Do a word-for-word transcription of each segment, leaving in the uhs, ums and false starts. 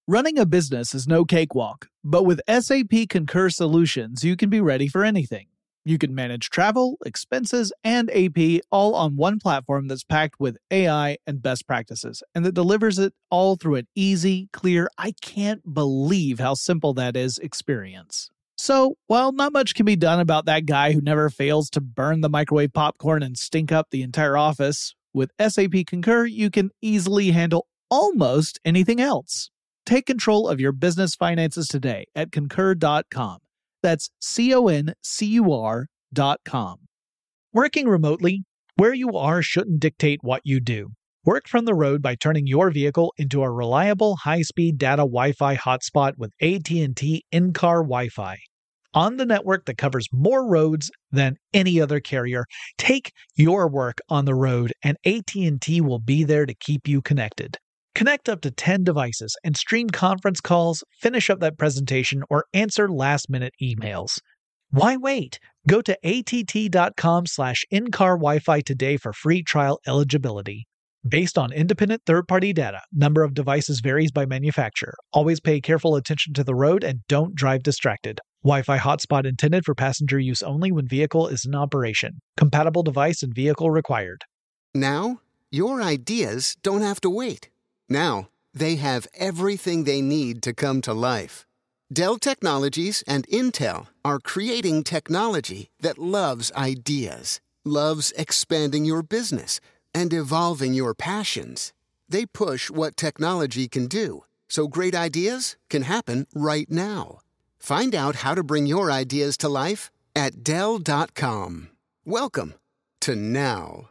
Running a business is no cakewalk, but with S A P Concur Solutions, you can be ready for anything. You can manage travel, expenses, and A P all on one platform that's packed with A I and best practices, and that delivers it all through an easy, clear, I can't believe how simple that is experience. So, while not much can be done about that guy who never fails to burn the microwave popcorn and stink up the entire office, with S A P Concur, you can easily handle almost anything else. Take control of your business finances today at concur dot com. That's C O N C U R dot com. Working remotely, where you are shouldn't dictate what you do. Work from the road by turning your vehicle into a reliable high-speed data Wi-Fi hotspot with A T and T in-car Wi-Fi. On the network that covers more roads than any other carrier, take your work on the road and A T and T will be there to keep you connected. Connect up to ten devices and stream conference calls, finish up that presentation, or answer last-minute emails. Why wait? Go to A T T dot com slash in-car Wi-Fi today for free trial eligibility. Based on independent third-party data, number of devices varies by manufacturer. Always pay careful attention to the road and don't drive distracted. Wi-Fi hotspot intended for passenger use only when vehicle is in operation. Compatible device and vehicle required. Now, your ideas don't have to wait. Now, they have everything they need to come to life. Dell Technologies and Intel are creating technology that loves ideas, loves expanding your business, and evolving your passions. They push what technology can do, so great ideas can happen right now. Find out how to bring your ideas to life at Dell dot com. Welcome to now.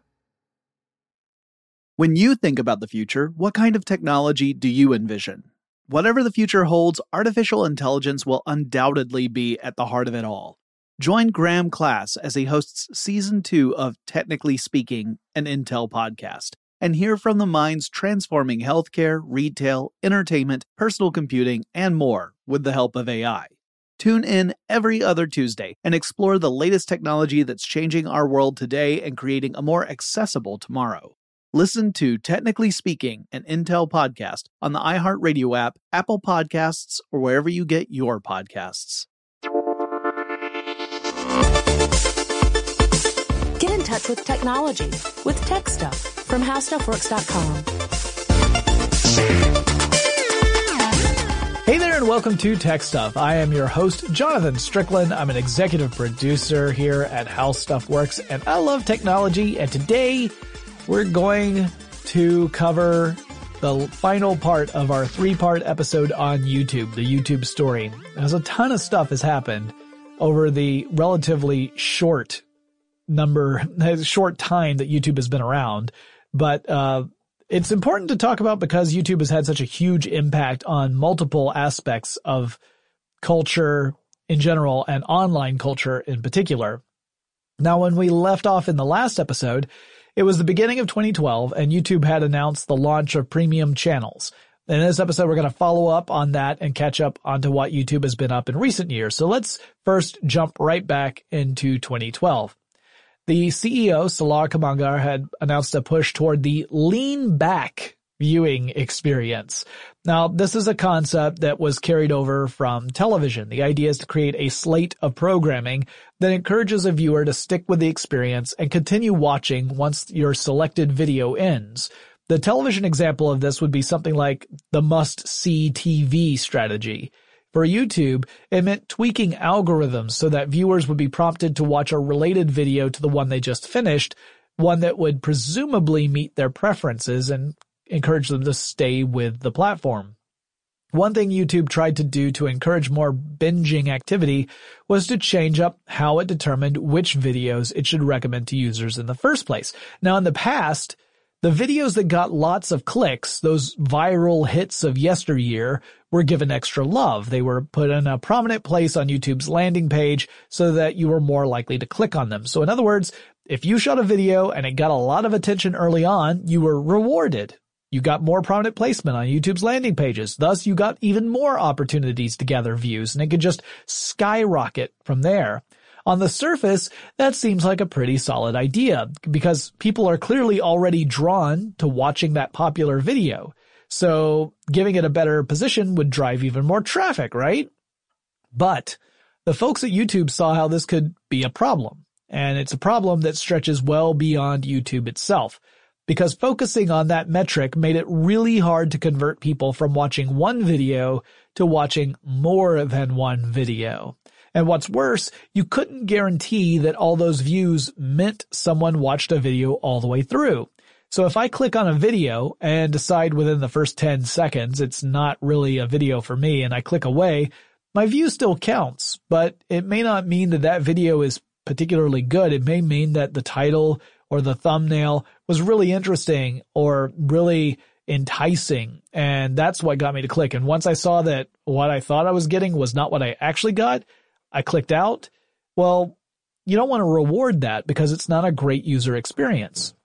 When you think about the future, what kind of technology do you envision? Whatever the future holds, artificial intelligence will undoubtedly be at the heart of it all. Join Graham Class as he hosts Season two of Technically Speaking, an Intel podcast, and hear from the minds transforming healthcare, retail, entertainment, personal computing, and more with the help of A I. Tune in every other Tuesday and explore the latest technology that's changing our world today and creating a more accessible tomorrow. Listen to Technically Speaking, an Intel podcast on the iHeartRadio app, Apple Podcasts, or wherever you get your podcasts. Get in touch with technology with Tech Stuff from how stuff works dot com. Hey there and welcome to Tech Stuff. I am your host, Jonathan Strickland. I'm an executive producer here at How Stuff Works, and I love technology. And today we're going to cover the final part of our three-part episode on YouTube, the YouTube story. There's a ton of stuff has happened over the relatively short number, short time that YouTube has been around. But uh it's important to talk about because YouTube has had such a huge impact on multiple aspects of culture in general and online culture in particular. Now, when we left off in the last episode, it was the beginning of twenty twelve, and YouTube had announced the launch of premium channels. In this episode, we're going to follow up on that and catch up onto what YouTube has been up in recent years. So let's first jump right back into twenty twelve. The C E O, Salar Kamangar, had announced a push toward the lean back viewing experience. Now, this is a concept that was carried over from television. The idea is to create a slate of programming that encourages a viewer to stick with the experience and continue watching once your selected video ends. The television example of this would be something like the must-see T V strategy. For YouTube, it meant tweaking algorithms so that viewers would be prompted to watch a related video to the one they just finished, one that would presumably meet their preferences and encourage them to stay with the platform. One thing YouTube tried to do to encourage more binging activity was to change up how it determined which videos it should recommend to users in the first place. Now, in the past, the videos that got lots of clicks, those viral hits of yesteryear, were given extra love. They were put in a prominent place on YouTube's landing page so that you were more likely to click on them. So in other words, if you shot a video and it got a lot of attention early on, you were rewarded. You got more prominent placement on YouTube's landing pages. Thus, you got even more opportunities to gather views, and it could just skyrocket from there. On the surface, that seems like a pretty solid idea because people are clearly already drawn to watching that popular video. So giving it a better position would drive even more traffic, right? But the folks at YouTube saw how this could be a problem. And it's a problem that stretches well beyond YouTube itself, because focusing on that metric made it really hard to convert people from watching one video to watching more than one video. And what's worse, you couldn't guarantee that all those views meant someone watched a video all the way through. So if I click on a video and decide within the first ten seconds it's not really a video for me and I click away, my view still counts, but it may not mean that that video is particularly good. It may mean that the title or the thumbnail was really interesting or really enticing, and that's what got me to click. And once I saw that what I thought I was getting was not what I actually got, I clicked out. Well, you don't want to reward that because it's not a great user experience.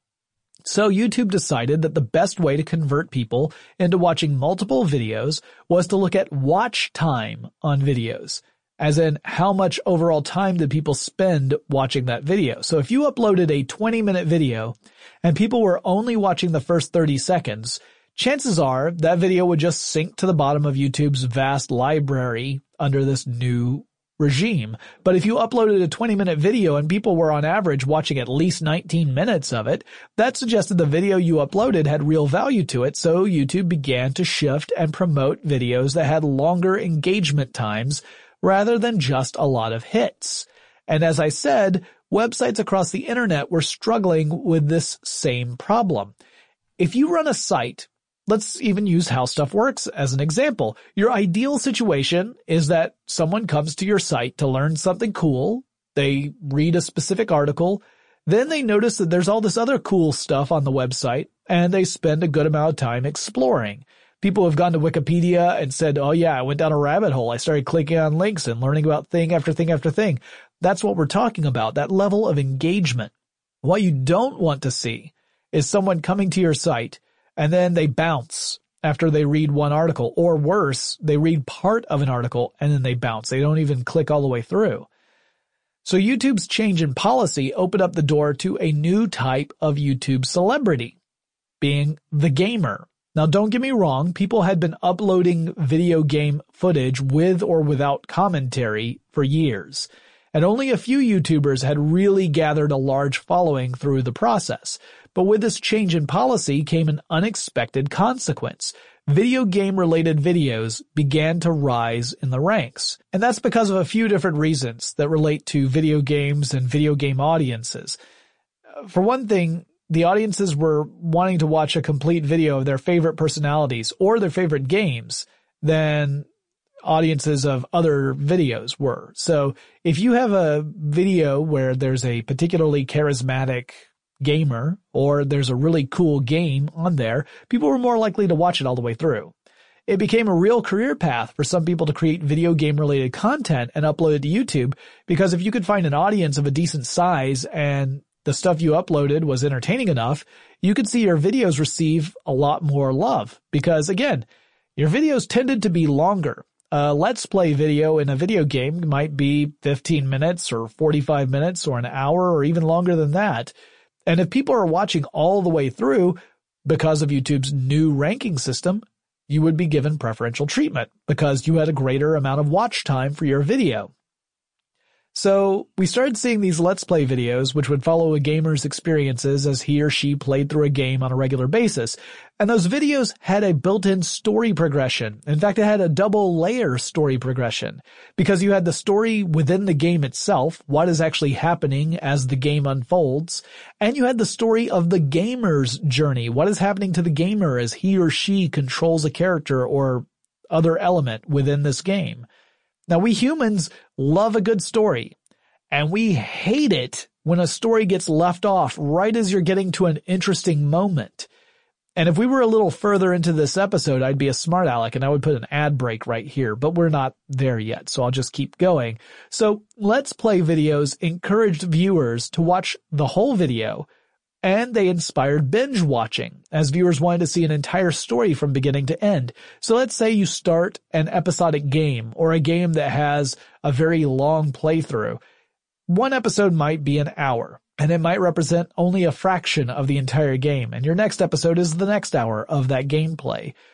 So YouTube decided that the best way to convert people into watching multiple videos was to look at watch time on videos, as in how much overall time did people spend watching that video. So if you uploaded a twenty minute video and people were only watching the first thirty seconds, chances are that video would just sink to the bottom of YouTube's vast library under this new regime. But if you uploaded a twenty minute video and people were on average watching at least nineteen minutes of it, that suggested the video you uploaded had real value to it, so YouTube began to shift and promote videos that had longer engagement times rather than just a lot of hits. And as I said, websites across the internet were struggling with this same problem. If you run a site, let's even use How Stuff Works as an example. Your ideal situation is that someone comes to your site to learn something cool, they read a specific article, then they notice that there's all this other cool stuff on the website, and they spend a good amount of time exploring. People have gone to Wikipedia and said, oh yeah, I went down a rabbit hole. I started clicking on links and learning about thing after thing after thing. That's what we're talking about, that level of engagement. What you don't want to see is someone coming to your site and then they bounce after they read one article, or worse, they read part of an article and then they bounce. They don't even click all the way through. So YouTube's change in policy opened up the door to a new type of YouTube celebrity, being the gamer. Now, don't get me wrong, people had been uploading video game footage with or without commentary for years, and only a few YouTubers had really gathered a large following through the process. But with this change in policy came an unexpected consequence. Video game-related videos began to rise in the ranks. And that's because of a few different reasons that relate to video games and video game audiences. For one thing, the audiences were wanting to watch a complete video of their favorite personalities or their favorite games than audiences of other videos were. So if you have a video where there's a particularly charismatic gamer or there's a really cool game on there, people were more likely to watch it all the way through. It became a real career path for some people to create video game related content and upload it to YouTube, because if you could find an audience of a decent size and the stuff you uploaded was entertaining enough, you could see your videos receive a lot more love. Because again, your videos tended to be longer. A Let's Play video in a video game might be fifteen minutes or forty-five minutes or an hour or even longer than that. And if people are watching all the way through, because of YouTube's new ranking system, you would be given preferential treatment because you had a greater amount of watch time for your video. So we started seeing these Let's Play videos, which would follow a gamer's experiences as he or she played through a game on a regular basis. And those videos had a built-in story progression. In fact, it had a double layer story progression, because you had the story within the game itself, what is actually happening as the game unfolds, and you had the story of the gamer's journey, what is happening to the gamer as he or she controls a character or other element within this game. Now, we humans love a good story, and we hate it when a story gets left off right as you're getting to an interesting moment. And if we were a little further into this episode, I'd be a smart aleck and I would put an ad break right here, but we're not there yet, so I'll just keep going. So Let's Play videos encouraged viewers to watch the whole video, and they inspired binge watching, as viewers wanted to see an entire story from beginning to end. So let's say you start an episodic game, or a game that has a very long playthrough. One episode might be an hour, and it might represent only a fraction of the entire game, and your next episode is the next hour of that gameplay.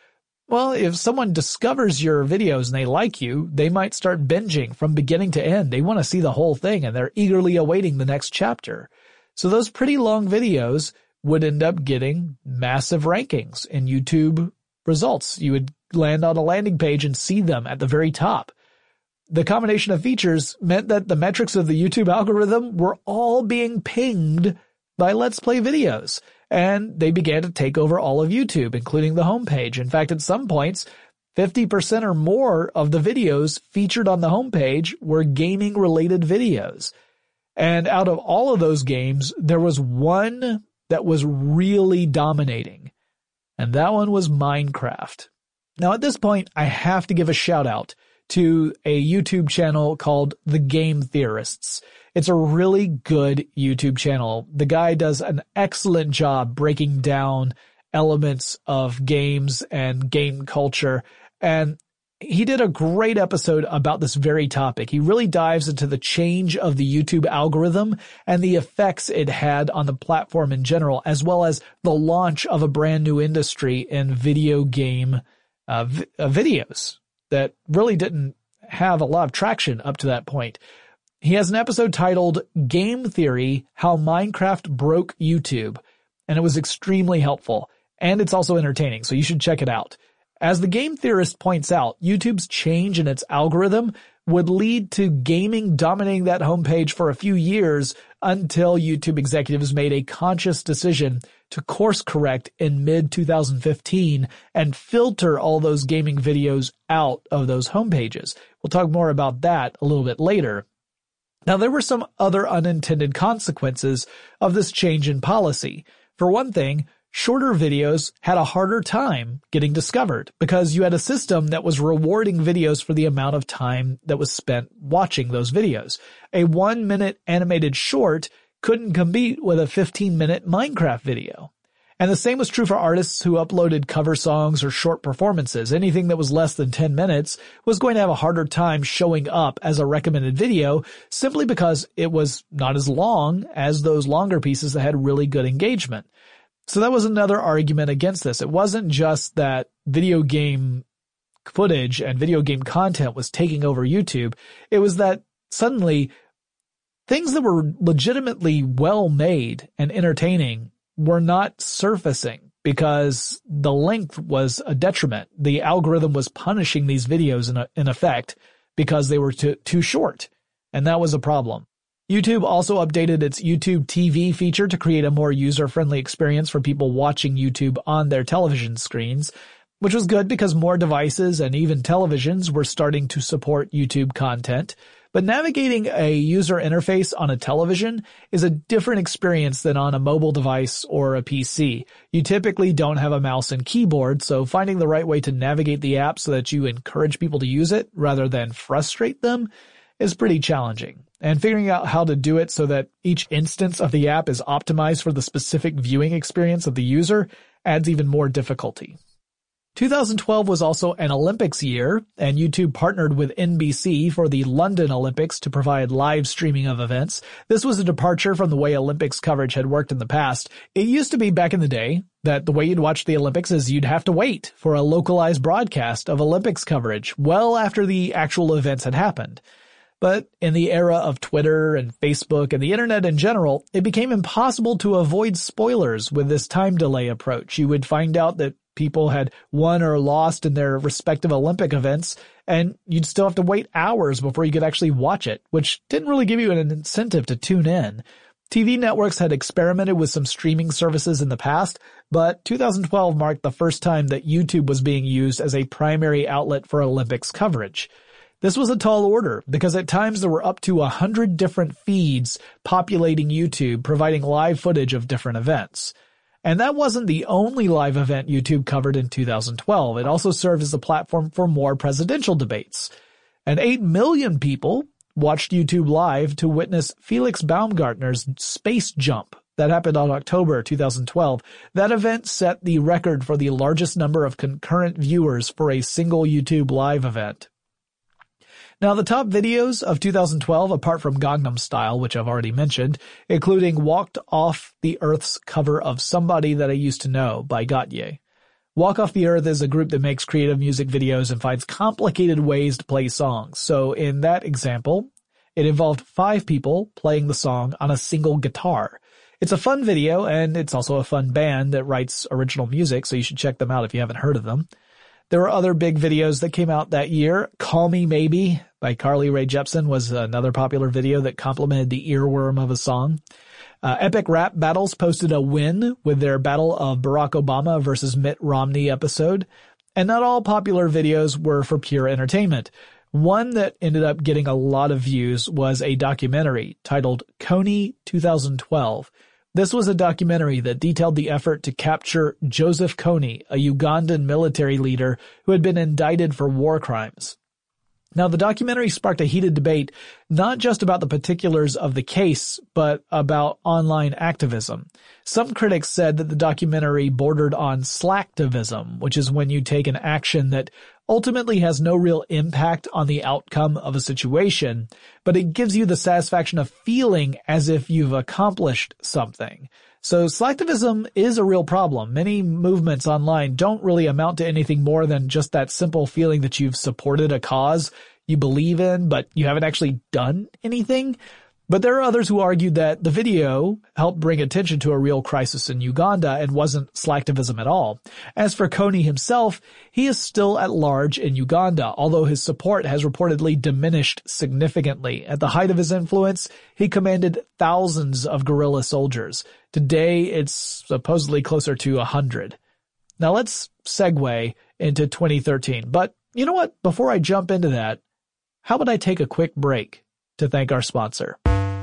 Well, if someone discovers your videos and they like you, they might start binging from beginning to end. They want to see the whole thing and they're eagerly awaiting the next chapter. So those pretty long videos would end up getting massive rankings in YouTube results. You would land on a landing page and see them at the very top. The combination of features meant that the metrics of the YouTube algorithm were all being pinged by Let's Play videos, and they began to take over all of YouTube, including the homepage. In fact, at some points, fifty percent or more of the videos featured on the homepage were gaming-related videos. And out of all of those games, there was one that was really dominating, and that one was Minecraft. Now, at this point, I have to give a shout-out to a YouTube channel called The Game Theorists. It's a really good YouTube channel. The guy does an excellent job breaking down elements of games and game culture, and he did a great episode about this very topic. He really dives into the change of the YouTube algorithm and the effects it had on the platform in general, as well as the launch of a brand new industry in video game uh, v- uh, videos that really didn't have a lot of traction up to that point. He has an episode titled Game Theory: How Minecraft Broke YouTube, and it was extremely helpful, and it's also entertaining, so you should check it out. As the Game Theorist points out, YouTube's change in its algorithm would lead to gaming dominating that homepage for a few years until YouTube executives made a conscious decision to course correct in mid twenty fifteen and filter all those gaming videos out of those homepages. We'll talk more about that a little bit later. Now, there were some other unintended consequences of this change in policy. For one thing, shorter videos had a harder time getting discovered because you had a system that was rewarding videos for the amount of time that was spent watching those videos. A one-minute animated short couldn't compete with a fifteen-minute Minecraft video. And the same was true for artists who uploaded cover songs or short performances. Anything that was less than ten minutes was going to have a harder time showing up as a recommended video simply because it was not as long as those longer pieces that had really good engagement. So that was another argument against this. It wasn't just that video game footage and video game content was taking over YouTube. It was that suddenly things that were legitimately well made and entertaining were not surfacing because the length was a detriment. The algorithm was punishing these videos in, a, in effect because they were too, too short, and that was a problem. YouTube also updated its YouTube T V feature to create a more user-friendly experience for people watching YouTube on their television screens, which was good because more devices and even televisions were starting to support YouTube content. But navigating a user interface on a television is a different experience than on a mobile device or a P C. You typically don't have a mouse and keyboard, so finding the right way to navigate the app so that you encourage people to use it rather than frustrate them is pretty challenging. And figuring out how to do it so that each instance of the app is optimized for the specific viewing experience of the user adds even more difficulty. twenty twelve was also an Olympics year, and YouTube partnered with N B C for the London Olympics to provide live streaming of events. This was a departure from the way Olympics coverage had worked in the past. It used to be back in the day that the way you'd watch the Olympics is you'd have to wait for a localized broadcast of Olympics coverage well after the actual events had happened. But in the era of Twitter and Facebook and the internet in general, it became impossible to avoid spoilers with this time delay approach. You would find out that people had won or lost in their respective Olympic events, and you'd still have to wait hours before you could actually watch it, which didn't really give you an incentive to tune in. T V networks had experimented with some streaming services in the past, but two thousand twelve marked the first time that YouTube was being used as a primary outlet for Olympics coverage. This was a tall order because at times there were up to a hundred different feeds populating YouTube, providing live footage of different events. And that wasn't the only live event YouTube covered in two thousand twelve. It also served as a platform for more presidential debates. And eight million people watched YouTube Live to witness Felix Baumgartner's space jump that happened on October two thousand twelve. That event set the record for the largest number of concurrent viewers for a single YouTube Live event. Now, the top videos of two thousand twelve, apart from Gangnam Style, which I've already mentioned, including Walked Off the Earth's cover of Somebody That I Used to Know by Gotye, Walk Off the Earth is a group that makes creative music videos and finds complicated ways to play songs. So in that example, it involved five people playing the song on a single guitar. It's a fun video, and it's also a fun band that writes original music, so you should check them out if you haven't heard of them. There were other big videos that came out that year. Call Me Maybe by Carly Rae Jepsen was another popular video that complemented the earworm of a song. Uh, Epic Rap Battles posted a win with their Battle of Barack Obama versus Mitt Romney episode. And not all popular videos were for pure entertainment. One that ended up getting a lot of views was a documentary titled Kony twenty twelve. This was a documentary that detailed the effort to capture Joseph Kony, a Ugandan military leader who had been indicted for war crimes. Now, the documentary sparked a heated debate, not just about the particulars of the case, but about online activism. Some critics said that the documentary bordered on slacktivism, which is when you take an action that ultimately has no real impact on the outcome of a situation, but it gives you the satisfaction of feeling as if you've accomplished something. So slacktivism is a real problem. Many movements online don't really amount to anything more than just that simple feeling that you've supported a cause you believe in, but you haven't actually done anything. But there are others who argued that the video helped bring attention to a real crisis in Uganda and wasn't slacktivism at all. As for Kony himself, he is still at large in Uganda, although his support has reportedly diminished significantly. At the height of his influence, he commanded thousands of guerrilla soldiers. Today, it's supposedly closer to a hundred. Now let's segue into twenty thirteen. But you know what? Before I jump into that, how about I take a quick break to thank our sponsor?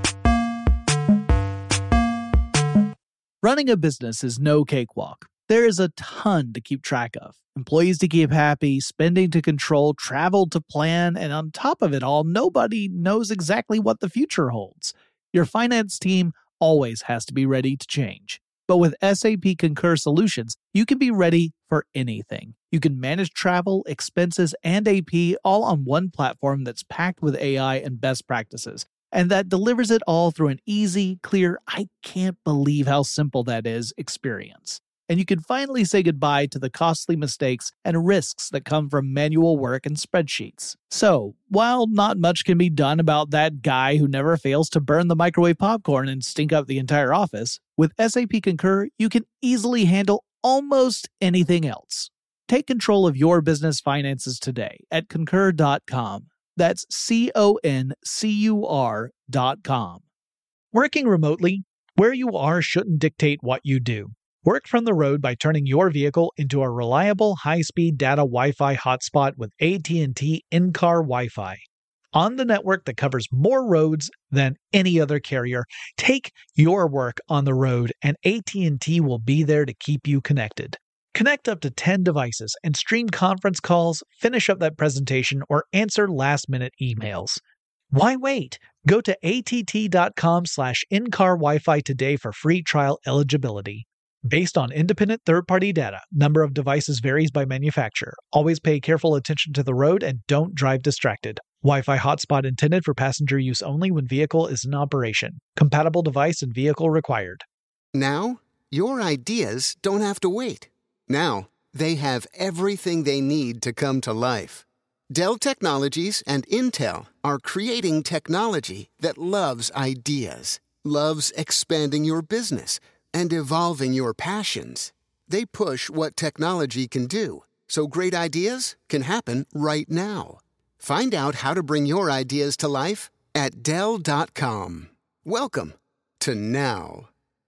Running a business is no cakewalk. There is a ton to keep track of. Employees to keep happy, spending to control, travel to plan, and on top of it all, nobody knows exactly what the future holds. Your finance team always has to be ready to change. But with S A P Concur Solutions, you can be ready for anything. You can manage travel, expenses, and A P all on one platform that's packed with A I and best practices, and that delivers it all through an easy, clear, I can't believe how simple that is experience. And you can finally say goodbye to the costly mistakes and risks that come from manual work and spreadsheets. So, while not much can be done about that guy who never fails to burn the microwave popcorn and stink up the entire office, with S A P Concur, you can easily handle almost anything else. Take control of your business finances today at concur dot com. That's C O N C U R dot com. Working remotely, where you are shouldn't dictate what you do. Work from the road by turning your vehicle into a reliable high-speed data Wi-Fi hotspot with A T and T in-car Wi-Fi. On the network that covers more roads than any other carrier, take your work on the road and A T and T will be there to keep you connected. Connect up to ten devices and stream conference calls, finish up that presentation, or answer last-minute emails. Why wait? Go to A T T dot com slash in-car Wi-Fi today for free trial eligibility. Based on independent third-party data, number of devices varies by manufacturer. Always pay careful attention to the road and don't drive distracted. Wi-Fi hotspot intended for passenger use only when vehicle is in operation. Compatible device and vehicle required. Now, your ideas don't have to wait. Now, they have everything they need to come to life. Dell Technologies and Intel are creating technology that loves ideas, loves expanding your business, and evolving your passions. They push what technology can do, so great ideas can happen right now. Find out how to bring your ideas to life at Dell dot com. Welcome to now.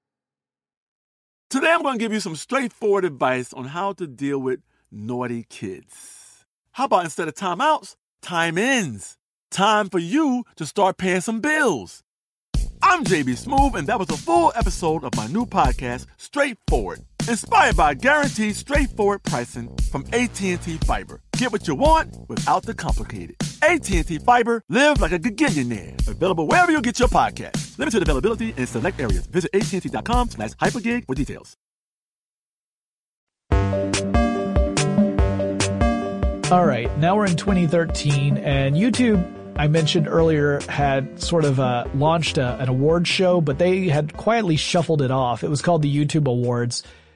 Today I'm going to give you some straightforward advice on how to deal with naughty kids. How about instead of timeouts, time-ins? Time for you to start paying some bills. I'm J B Smoove, and that was a full episode of my new podcast, Straightforward, inspired by guaranteed straightforward pricing from A T and T Fiber. Get what you want without the complicated. A T and T Fiber, live like a gigillionaire. Available wherever you get your podcast. Limited availability in select areas. Visit A T and T dot com slash hypergig for details. All right, now we're in twenty thirteen, and YouTube, I mentioned earlier, had sort of uh, launched a, an award show, but they had quietly shuffled it off. It was called the YouTube Awards.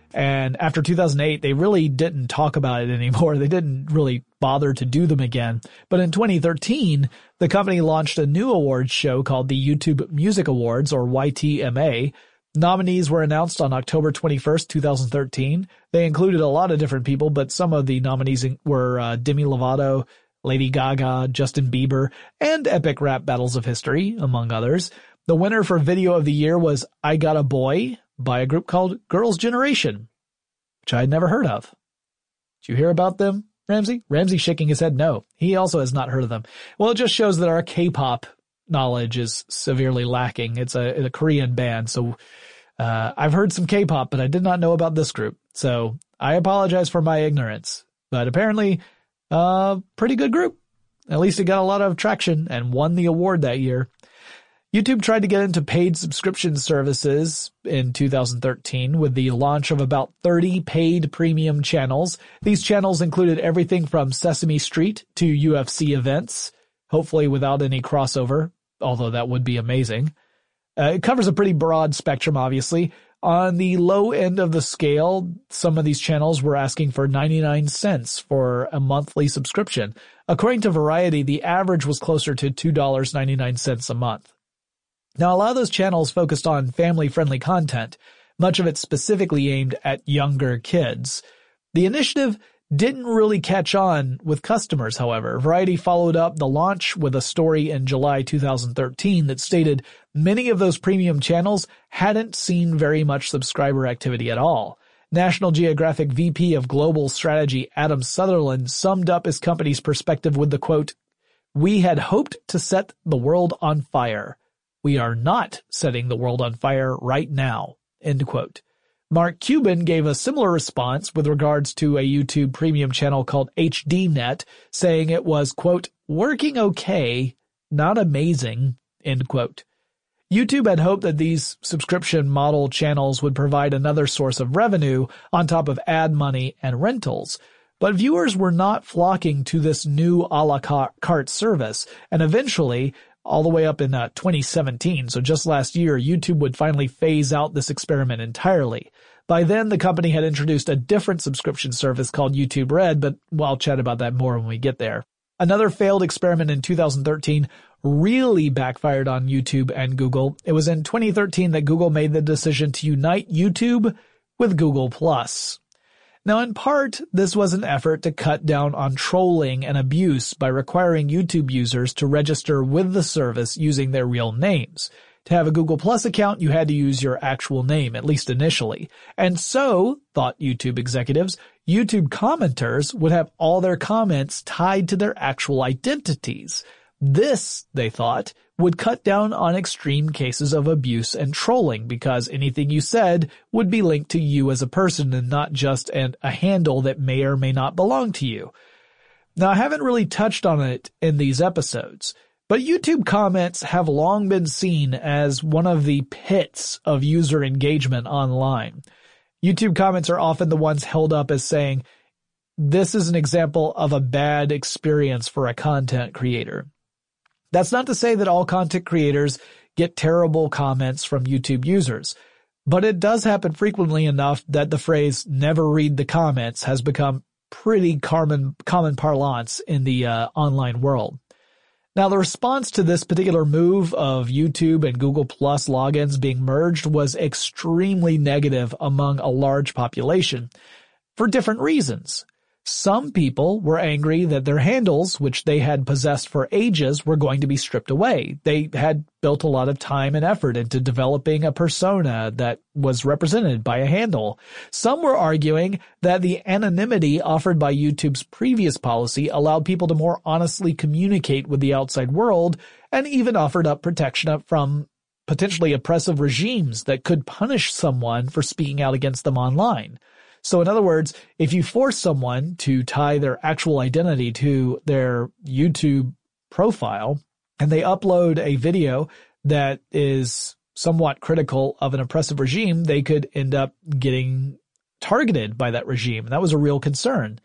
And after two thousand eight, they really didn't talk about it anymore. They didn't really bother to do them again. But in twenty thirteen, the company launched a new awards show called the YouTube Music Awards, or Y T M A. Nominees were announced on October twenty-first, two thousand thirteen. They included a lot of different people, but some of the nominees were uh, Demi Lovato, Lady Gaga, Justin Bieber, and Epic Rap Battles of History, among others. The winner for Video of the Year was I Got a Boy by a group called Girls' Generation, which I had never heard of. Did you hear about them, Ramsey? Ramsey shaking his head no. He also has not heard of them. Well, it just shows that our K-pop knowledge is severely lacking. It's a, a Korean band, so uh, I've heard some K-pop, but I did not know about this group. So I apologize for my ignorance. But apparently, a uh, pretty good group. At least it got a lot of traction and won the award that year. YouTube tried to get into paid subscription services in two thousand thirteen with the launch of about thirty paid premium channels. These channels included everything from Sesame Street to U F C events, hopefully without any crossover, although that would be amazing. Uh, it covers a pretty broad spectrum, obviously. On the low end of the scale, some of these channels were asking for ninety-nine cents for a monthly subscription. According to Variety, the average was closer to two dollars and ninety-nine cents a month. Now, a lot of those channels focused on family-friendly content, much of it specifically aimed at younger kids. The initiative didn't really catch on with customers, however. Variety followed up the launch with a story in July two thousand thirteen that stated many of those premium channels hadn't seen very much subscriber activity at all. National Geographic V P of Global Strategy Adam Sutherland summed up his company's perspective with the quote, "We had hoped to set the world on fire. We are not setting the world on fire right now," end quote. Mark Cuban gave a similar response with regards to a YouTube premium channel called H D Net, saying it was, quote, "working okay, not amazing," end quote. YouTube had hoped that these subscription model channels would provide another source of revenue on top of ad money and rentals. But viewers were not flocking to this new a la carte service, and eventually, all the way up in uh, twenty seventeen, so just last year, YouTube would finally phase out this experiment entirely. By then, the company had introduced a different subscription service called YouTube Red, but well, I'll chat about that more when we get there. Another failed experiment in two thousand thirteen really backfired on YouTube and Google. It was in twenty thirteen that Google made the decision to unite YouTube with Google Plus. Now, in part, this was an effort to cut down on trolling and abuse by requiring YouTube users to register with the service using their real names. To have a Google Plus account, you had to use your actual name, at least initially. And so, thought YouTube executives, YouTube commenters would have all their comments tied to their actual identities. This, they thought, would cut down on extreme cases of abuse and trolling because anything you said would be linked to you as a person and not just an, a handle that may or may not belong to you. Now, I haven't really touched on it in these episodes, but YouTube comments have long been seen as one of the pits of user engagement online. YouTube comments are often the ones held up as saying, this is an example of a bad experience for a content creator. That's not to say that all content creators get terrible comments from YouTube users, but it does happen frequently enough that the phrase never read the comments has become pretty common, common parlance in the uh, online world. Now, the response to this particular move of YouTube and Google Plus logins being merged was extremely negative among a large population for different reasons. Some people were angry that their handles, which they had possessed for ages, were going to be stripped away. They had built a lot of time and effort into developing a persona that was represented by a handle. Some were arguing that the anonymity offered by YouTube's previous policy allowed people to more honestly communicate with the outside world and even offered up protection up from potentially oppressive regimes that could punish someone for speaking out against them online. So in other words, if you force someone to tie their actual identity to their YouTube profile and they upload a video that is somewhat critical of an oppressive regime, they could end up getting targeted by that regime. And that was a real concern.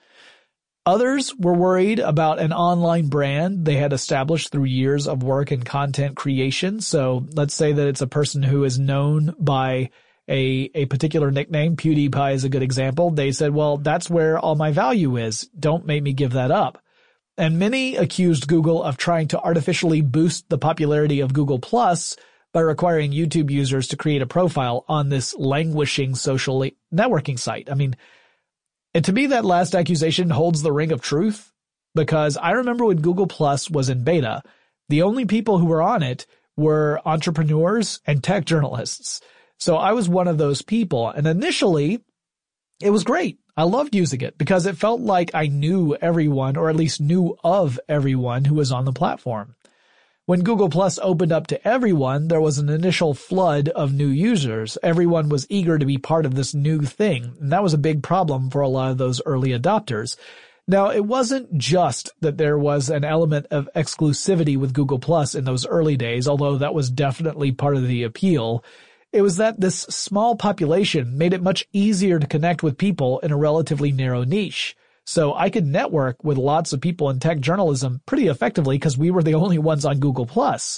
Others were worried about an online brand they had established through years of work and content creation. So let's say that it's a person who is known by a, a particular nickname. PewDiePie is a good example. They said, well, that's where all my value is. Don't make me give that up. And many accused Google of trying to artificially boost the popularity of Google Plus by requiring YouTube users to create a profile on this languishing social networking site. I mean, and to me, that last accusation holds the ring of truth, because I remember when Google Plus was in beta, the only people who were on it were entrepreneurs and tech journalists. So I was one of those people. And initially, it was great. I loved using it because it felt like I knew everyone, or at least knew of everyone who was on the platform. When Google Plus opened up to everyone, there was an initial flood of new users. Everyone was eager to be part of this new thing, and that was a big problem for a lot of those early adopters. Now, it wasn't just that there was an element of exclusivity with Google Plus in those early days, although that was definitely part of the appeal. It was that this small population made it much easier to connect with people in a relatively narrow niche. So I could network with lots of people in tech journalism pretty effectively because we were the only ones on Google Plus.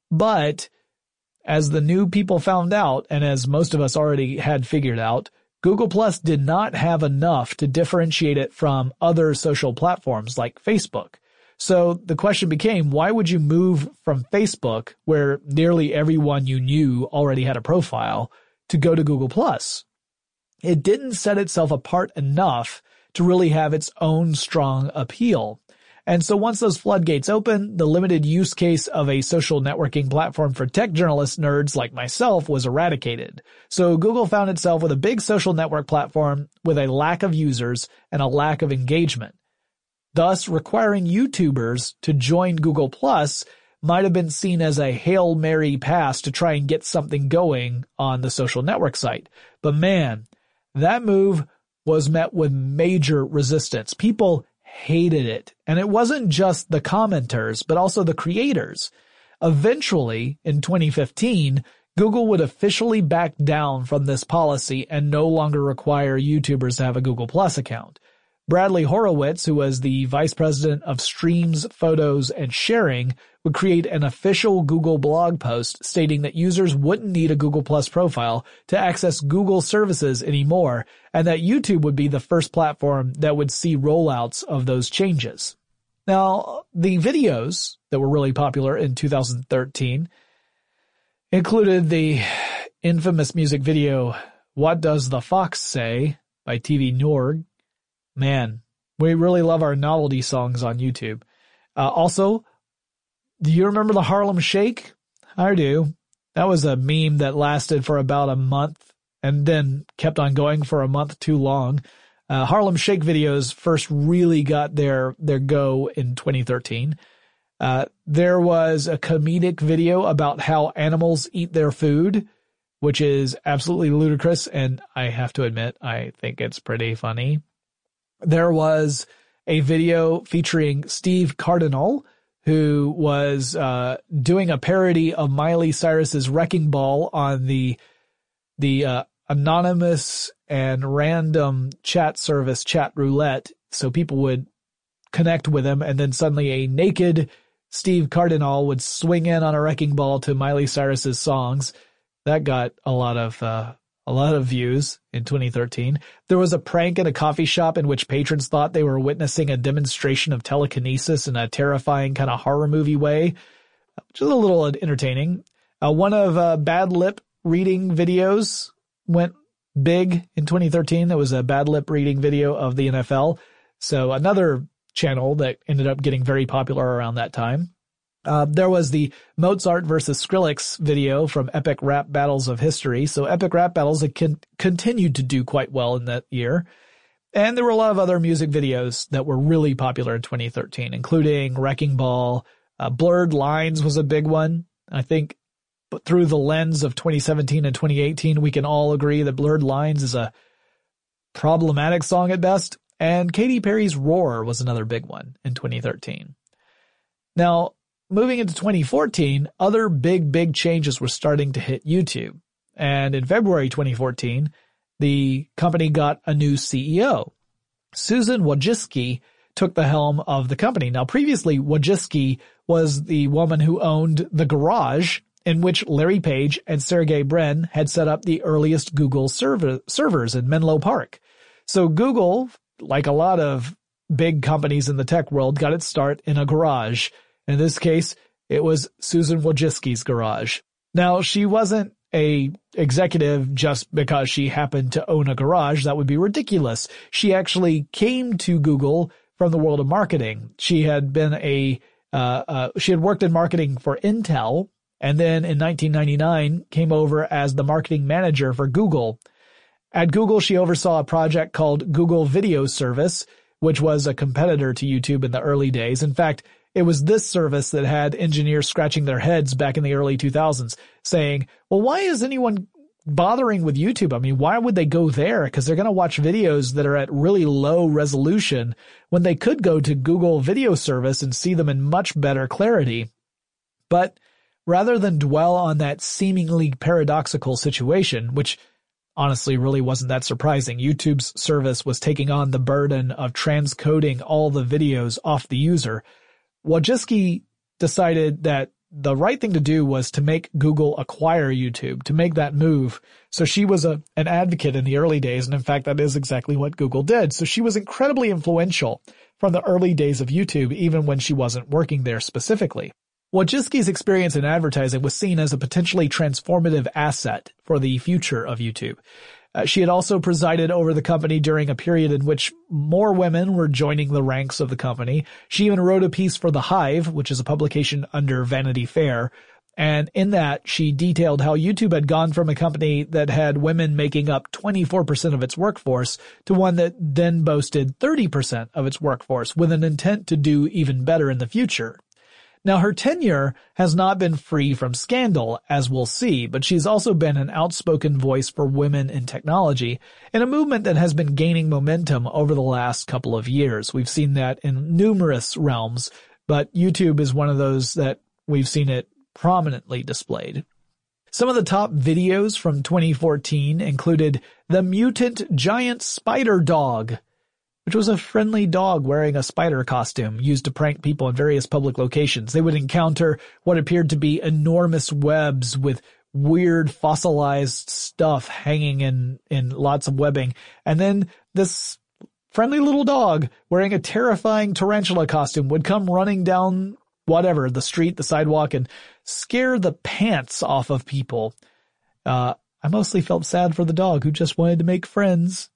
But as the new people found out, and as most of us already had figured out, Google Plus did not have enough to differentiate it from other social platforms like Facebook. So the question became, why would you move from Facebook, where nearly everyone you knew already had a profile, to go to Google Plus? It didn't set itself apart enough to really have its own strong appeal. And so once those floodgates opened, the limited use case of a social networking platform for tech journalist nerds like myself was eradicated. So Google found itself with a big social network platform with a lack of users and a lack of engagement. Thus, requiring YouTubers to join Google Plus might have been seen as a Hail Mary pass to try and get something going on the social network site. But man, that move was met with major resistance. People hated it. And it wasn't just the commenters, but also the creators. Eventually, in twenty fifteen, Google would officially back down from this policy and no longer require YouTubers to have a Google Plus account. Bradley Horowitz, who was the vice president of streams, photos, and sharing, would create an official Google blog post stating that users wouldn't need a Google Plus profile to access Google services anymore, and that YouTube would be the first platform that would see rollouts of those changes. Now, the videos that were really popular in two thousand thirteen included the infamous music video, What Does the Fox Say? By T V Norg. Man, we really love our novelty songs on YouTube. Uh, also, do you remember the Harlem Shake? I do. That was a meme that lasted for about a month and then kept on going for a month too long. Uh, Harlem Shake videos first really got their, their go in twenty thirteen. Uh, there was a comedic video about how animals eat their food, which is absolutely ludicrous, and I have to admit, I think it's pretty funny. There was a video featuring Steve Cardinal, who was uh, doing a parody of Miley Cyrus's Wrecking Ball on the the uh, anonymous and random chat service Chat Roulette. So people would connect with him, and then suddenly a naked Steve Cardinal would swing in on a wrecking ball to Miley Cyrus's songs. That got a lot of uh, a lot of views in twenty thirteen. There was a prank in a coffee shop in which patrons thought they were witnessing a demonstration of telekinesis in a terrifying kind of horror movie way, which is a little entertaining. Uh, one of uh, Bad Lip reading videos went big in twenty thirteen. There was a Bad Lip reading video of the N F L. So another channel that ended up getting very popular around that time. Uh, there was the Mozart versus Skrillex video from Epic Rap Battles of History. So Epic Rap Battles had con- continued to do quite well in that year. And there were a lot of other music videos that were really popular in twenty thirteen, including Wrecking Ball. Uh, Blurred Lines was a big one. I think but through the lens of twenty seventeen and twenty eighteen, we can all agree that Blurred Lines is a problematic song at best. And Katy Perry's Roar was another big one in twenty thirteen. Now, moving into twenty fourteen, other big, big changes were starting to hit YouTube. And in February twenty fourteen, the company got a new C E O. Susan Wojcicki took the helm of the company. Now, previously, Wojcicki was the woman who owned The Garage, in which Larry Page and Sergey Brin had set up the earliest Google server, servers in Menlo Park. So Google, like a lot of big companies in the tech world, got its start in a garage. In this case, it was Susan Wojcicki's garage. Now, she wasn't a executive just because she happened to own a garage. That would be ridiculous. She actually came to Google from the world of marketing. She had been a, uh, uh, she had worked in marketing for Intel, and then in nineteen ninety-nine came over as the marketing manager for Google. At Google, she oversaw a project called Google Video Service, which was a competitor to YouTube in the early days. In fact, it was this service that had engineers scratching their heads back in the early two thousands saying, well, why is anyone bothering with YouTube? I mean, why would they go there? Because they're going to watch videos that are at really low resolution when they could go to Google Video Service and see them in much better clarity. But rather than dwell on that seemingly paradoxical situation, which honestly really wasn't that surprising, YouTube's service was taking on the burden of transcoding all the videos off the user. Wojcicki decided that the right thing to do was to make Google acquire YouTube, to make that move. So she was a, an advocate in the early days, and in fact, that is exactly what Google did. So she was incredibly influential from the early days of YouTube, even when she wasn't working there specifically. Wojcicki's experience in advertising was seen as a potentially transformative asset for the future of YouTube. Uh, she had also presided over the company during a period in which more women were joining the ranks of the company. She even wrote a piece for The Hive, which is a publication under Vanity Fair. And in that, she detailed how YouTube had gone from a company that had women making up twenty-four percent of its workforce to one that then boasted thirty percent of its workforce, with an intent to do even better in the future. Now, her tenure has not been free from scandal, as we'll see, but she's also been an outspoken voice for women in technology in a movement that has been gaining momentum over the last couple of years. We've seen that in numerous realms, but YouTube is one of those that we've seen it prominently displayed. Some of the top videos from twenty fourteen included The Mutant Giant Spider Dog, which was a friendly dog wearing a spider costume used to prank people in various public locations. They would encounter what appeared to be enormous webs with weird fossilized stuff hanging in, in lots of webbing. And then this friendly little dog wearing a terrifying tarantula costume would come running down whatever, the street, the sidewalk, and scare the pants off of people. Uh, I mostly felt sad for the dog who just wanted to make friends.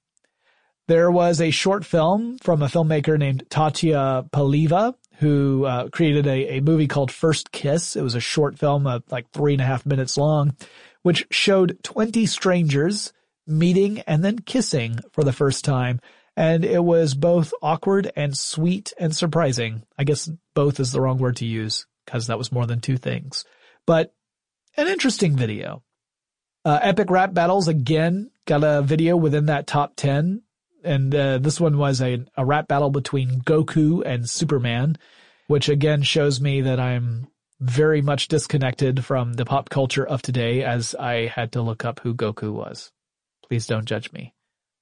There was a short film from a filmmaker named Tatya Paliva, who uh, created a, a movie called First Kiss. It was a short film of like three and a half minutes long, which showed twenty strangers meeting and then kissing for the first time. And it was both awkward and sweet and surprising. I guess both is the wrong word to use because that was more than two things. But an interesting video. Uh, Epic Rap Battles, again, got a video within that top ten. And uh, this one was a, a rap battle between Goku and Superman, which again shows me that I'm very much disconnected from the pop culture of today, as I had to look up who Goku was. Please don't judge me.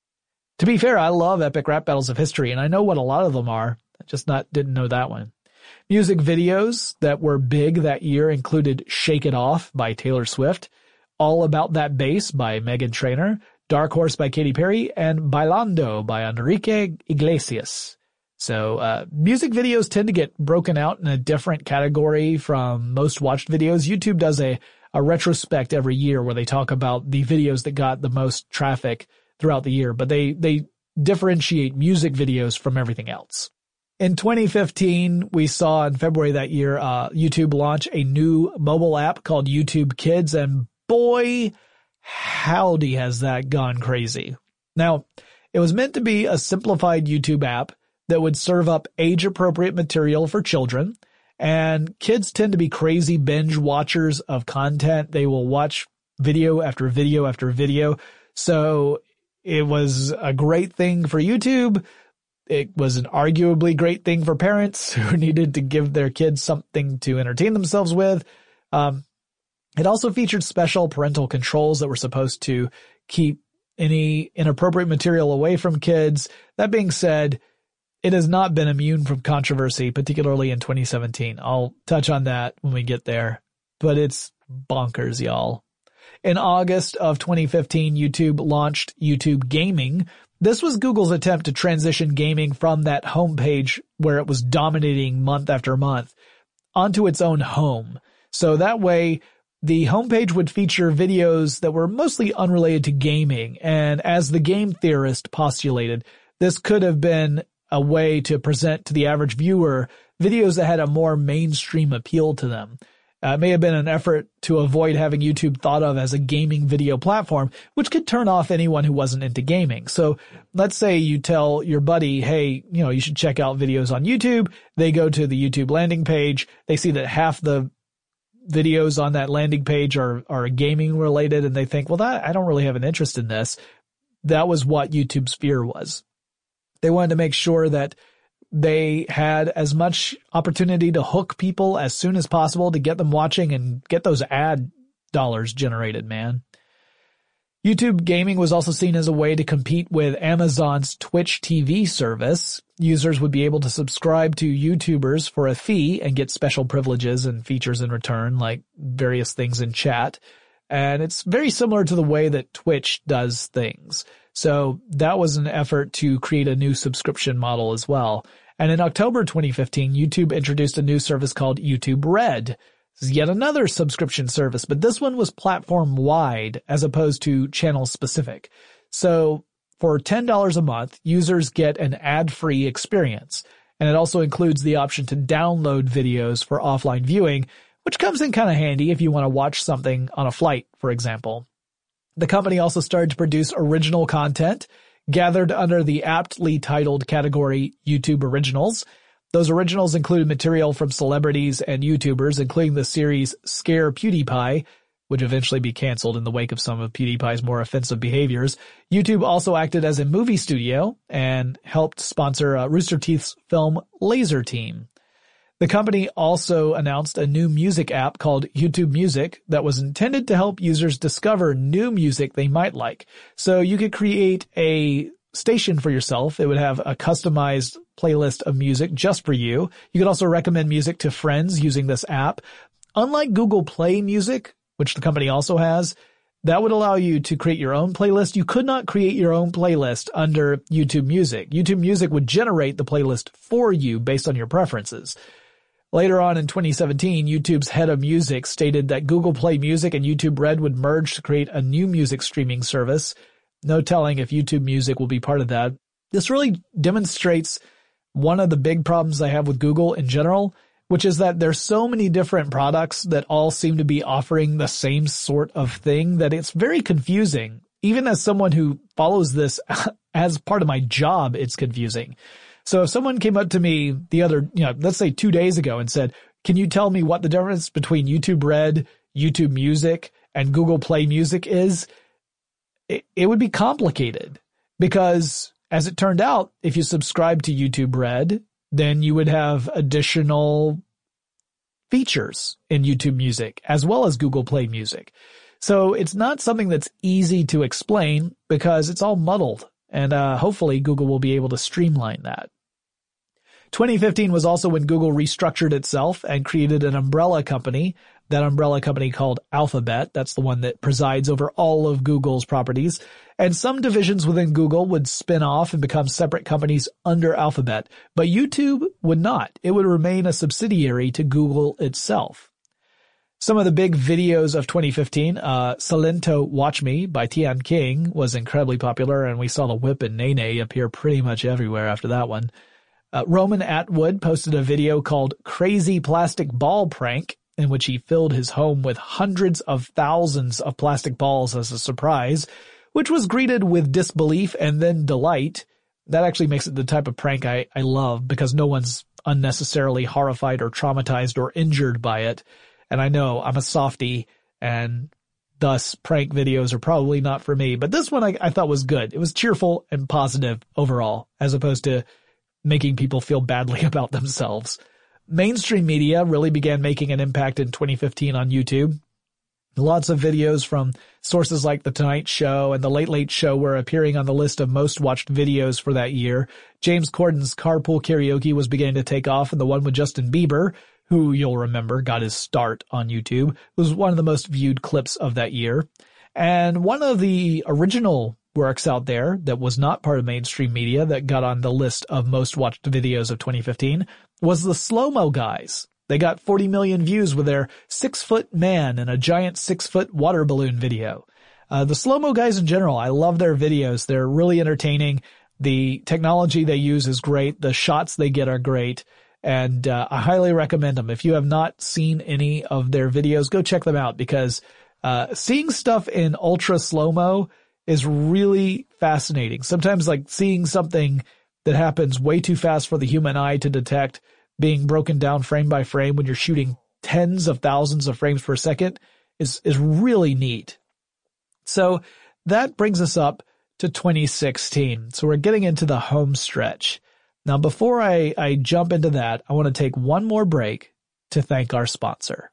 To be fair, I love epic rap battles of history, and I know what a lot of them are. I just not didn't know that one. Music videos that were big that year included Shake It Off by Taylor Swift, All About That Bass by Meghan Trainor, Dark Horse by Katy Perry, and Bailando by Enrique Iglesias. So uh music videos tend to get broken out in a different category from most watched videos. YouTube does a, a retrospect every year where they talk about the videos that got the most traffic throughout the year, but they, they differentiate music videos from everything else. In twenty fifteen, we saw in February that year, uh YouTube launch a new mobile app called YouTube Kids, and boy, howdy has that gone crazy. Now, it was meant to be a simplified YouTube app that would serve up age-appropriate material for children, and kids tend to be crazy binge watchers of content. They will watch video after video after video, so it was a great thing for YouTube. It was an arguably great thing for parents who needed to give their kids something to entertain themselves with. Um, It also featured special parental controls that were supposed to keep any inappropriate material away from kids. That being said, it has not been immune from controversy, particularly in twenty seventeen. I'll touch on that when we get there. but it's bonkers, y'all. In August of twenty fifteen, YouTube launched YouTube Gaming. This was Google's attempt to transition gaming from that homepage where it was dominating month after month onto its own home. So that way, the homepage would feature videos that were mostly unrelated to gaming. And as the game theorist postulated, this could have been a way to present to the average viewer videos that had a more mainstream appeal to them. Uh, it may have been an effort to avoid having YouTube thought of as a gaming video platform, which could turn off anyone who wasn't into gaming. So let's say you tell your buddy, hey, you know, you should check out videos on YouTube. They go to the YouTube landing page. They see that half the videos on that landing page are, are gaming related, and they think, well, that, I don't really have an interest in this. That was what YouTube's fear was. They wanted to make sure that they had as much opportunity to hook people as soon as possible to get them watching and get those ad dollars generated, man. YouTube Gaming was also seen as a way to compete with Amazon's Twitch T V service. Users would be able to subscribe to YouTubers for a fee and get special privileges and features in return, like various things in chat. And it's very similar to the way that Twitch does things. So that was an effort to create a new subscription model as well. And in October twenty fifteen, YouTube introduced a new service called YouTube Red. This is yet another subscription service, but this one was platform-wide as opposed to channel-specific. So for ten dollars a month, users get an ad-free experience. And it also includes the option to download videos for offline viewing, which comes in kind of handy if you want to watch something on a flight, for example. The company also started to produce original content gathered under the aptly titled category YouTube Originals. Those originals included material from celebrities and YouTubers, including the series Scare PewDiePie, which eventually be canceled in the wake of some of PewDiePie's more offensive behaviors. YouTube also acted as a movie studio and helped sponsor uh, Rooster Teeth's film Laser Team. The company also announced a new music app called YouTube Music that was intended to help users discover new music they might like. So you could create a station for yourself. It would have a customized playlist of music just for you. You could also recommend music to friends using this app. Unlike Google Play Music, which the company also has, that would allow you to create your own playlist. You could not create your own playlist under YouTube Music. YouTube Music would generate the playlist for you based on your preferences. Later on in twenty seventeen, YouTube's head of music stated that Google Play Music and YouTube Red would merge to create a new music streaming service. No telling if YouTube Music will be part of that. This really demonstrates one of the big problems I have with Google in general, which is that there's so many different products that all seem to be offering the same sort of thing that it's very confusing. Even as someone who follows this as part of my job, it's confusing. So if someone came up to me the other, you know, let's say two days ago and said, can you tell me what the difference between YouTube Red, YouTube Music, and Google Play Music is? It, it would be complicated because, as it turned out, if you subscribe to YouTube Red, then you would have additional features in YouTube Music as well as Google Play Music. So it's not something that's easy to explain because it's all muddled. And uh, hopefully Google will be able to streamline that. twenty fifteen was also when Google restructured itself and created an umbrella company. That umbrella company called Alphabet. That's the one that presides over all of Google's properties. And some divisions within Google would spin off and become separate companies under Alphabet. But YouTube would not. It would remain a subsidiary to Google itself. Some of the big videos of twenty fifteen, uh, Silento Watch Me by Tian King was incredibly popular, and we saw the whip and Nene appear pretty much everywhere after that one. Uh, Roman Atwood posted a video called Crazy Plastic Ball Prank, in which he filled his home with hundreds of thousands of plastic balls as a surprise, which was greeted with disbelief and then delight. That actually makes it the type of prank I, I love because no one's unnecessarily horrified or traumatized or injured by it. And I know I'm a softie, and thus prank videos are probably not for me. But this one I, I thought was good. It was cheerful and positive overall, as opposed to making people feel badly about themselves. Mainstream media really began making an impact in twenty fifteen on YouTube. Lots of videos from sources like The Tonight Show and The Late Late Show were appearing on the list of most watched videos for that year. James Corden's Carpool Karaoke was beginning to take off, and the one with Justin Bieber, who you'll remember got his start on YouTube, was one of the most viewed clips of that year. And one of the original works out there that was not part of mainstream media that got on the list of most watched videos of twenty fifteen was the Slow-Mo Guys. They got forty million views with their six-foot man in a giant six-foot water balloon video. Uh, the Slow-Mo Guys in general, I love their videos. They're really entertaining. The technology they use is great. The shots they get are great. And uh, I highly recommend them. If you have not seen any of their videos, go check them out, because uh, seeing stuff in ultra slow-mo is really fascinating. Sometimes, like, seeing something that happens way too fast for the human eye to detect being broken down frame by frame when you're shooting tens of thousands of frames per second is, is really neat. So that brings us up to twenty sixteen. So we're getting into the home stretch. Now, before I, I jump into that, I want to take one more break to thank our sponsor.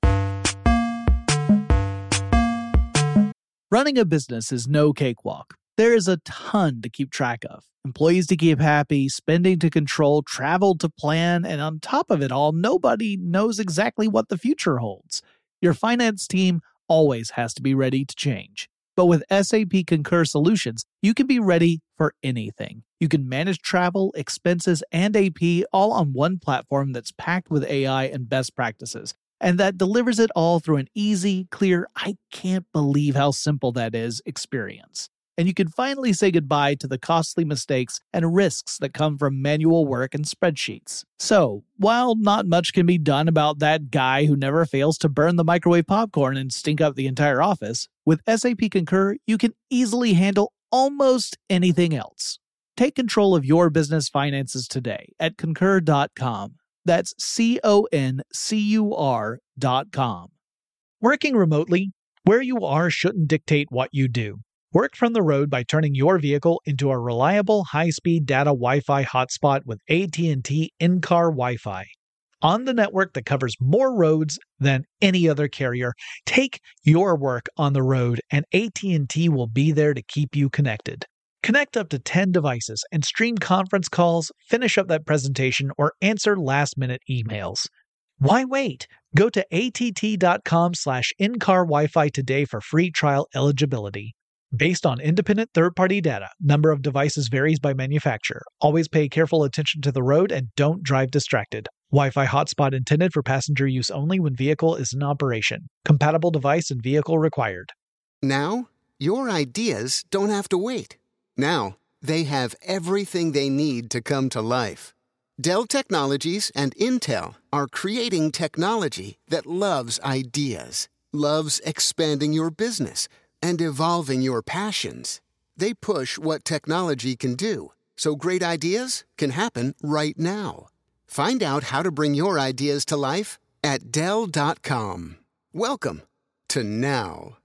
Running a business is no cakewalk. There is a ton to keep track of. Employees to keep happy, spending to control, travel to plan, and on top of it all, nobody knows exactly what the future holds. Your finance team always has to be ready to change. But with S A P Concur Solutions, you can be ready for anything. You can manage travel, expenses, and A P all on one platform that's packed with A I and best practices, and that delivers it all through an easy, clear, I can't believe how simple that is experience. And you can finally say goodbye to the costly mistakes and risks that come from manual work and spreadsheets. So, while not much can be done about that guy who never fails to burn the microwave popcorn and stink up the entire office, with S A P Concur, you can easily handle almost anything else. Take control of your business finances today at concur dot com. That's C O N C U R dot com. Working remotely, where you are shouldn't dictate what you do. Work from the road by turning your vehicle into a reliable high-speed data Wi-Fi hotspot with A T and T in-car Wi-Fi. On the network that covers more roads than any other carrier, take your work on the road and A T and T will be there to keep you connected. Connect up to ten devices and stream conference calls, finish up that presentation, or answer last-minute emails. Why wait? Go to A T T dot com slash in-car Wi-Fi today for free trial eligibility. Based on independent third-party data, number of devices varies by manufacturer. Always pay careful attention to the road and don't drive distracted. Wi-Fi hotspot intended for passenger use only when vehicle is in operation. Compatible device and vehicle required. Now, your ideas don't have to wait. Now, they have everything they need to come to life. Dell Technologies and Intel are creating technology that loves ideas, loves expanding your business, and evolving your passions. They push what technology can do, so great ideas can happen right now. Find out how to bring your ideas to life at Dell dot com. Welcome to now.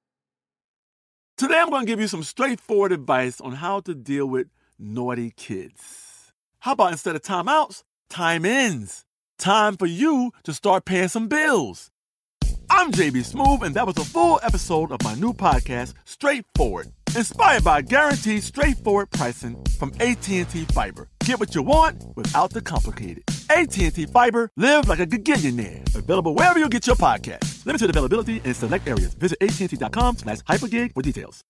Today I'm going to give you some straightforward advice on how to deal with naughty kids. How about instead of timeouts, time-ins? Time for you to start paying some bills. I'm J B Smoove, and that was a full episode of my new podcast, Straightforward, inspired by guaranteed straightforward pricing from A T and T Fiber. Get what you want without the complicated. A T and T Fiber, live like a gigillionaire. Available wherever you get your podcast. Limited availability in select areas. Visit A T and T dot com slash hypergig for details.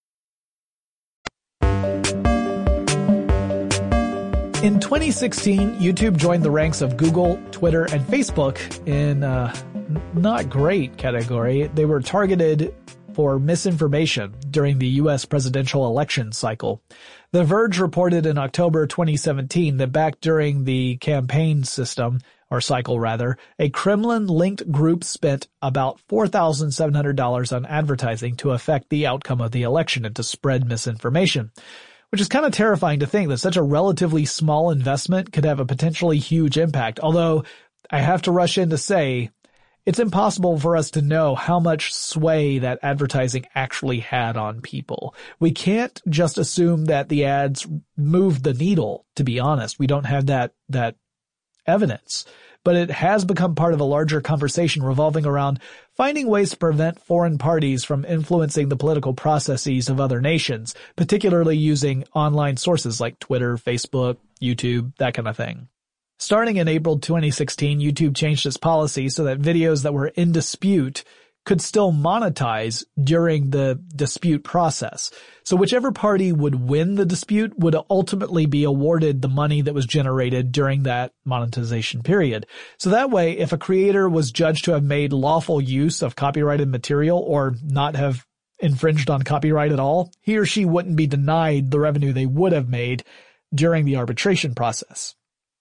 In twenty sixteen, YouTube joined the ranks of Google, Twitter, and Facebook in a not great category. They were targeted for misinformation during the U S presidential election cycle. The Verge reported in October twenty seventeen that back during the campaign system, or cycle rather, a Kremlin-linked group spent about four thousand seven hundred dollars on advertising to affect the outcome of the election and to spread misinformation. Which is kind of terrifying to think that such a relatively small investment could have a potentially huge impact. Although I have to rush in to say it's impossible for us to know how much sway that advertising actually had on people. We can't just assume that the ads moved the needle, to be honest. We don't have that, that evidence. But it has become part of a larger conversation revolving around finding ways to prevent foreign parties from influencing the political processes of other nations, particularly using online sources like Twitter, Facebook, YouTube, that kind of thing. Starting in April twenty sixteen, YouTube changed its policy so that videos that were in dispute could still monetize during the dispute process. So whichever party would win the dispute would ultimately be awarded the money that was generated during that monetization period. So that way, if a creator was judged to have made lawful use of copyrighted material or not have infringed on copyright at all, he or she wouldn't be denied the revenue they would have made during the arbitration process.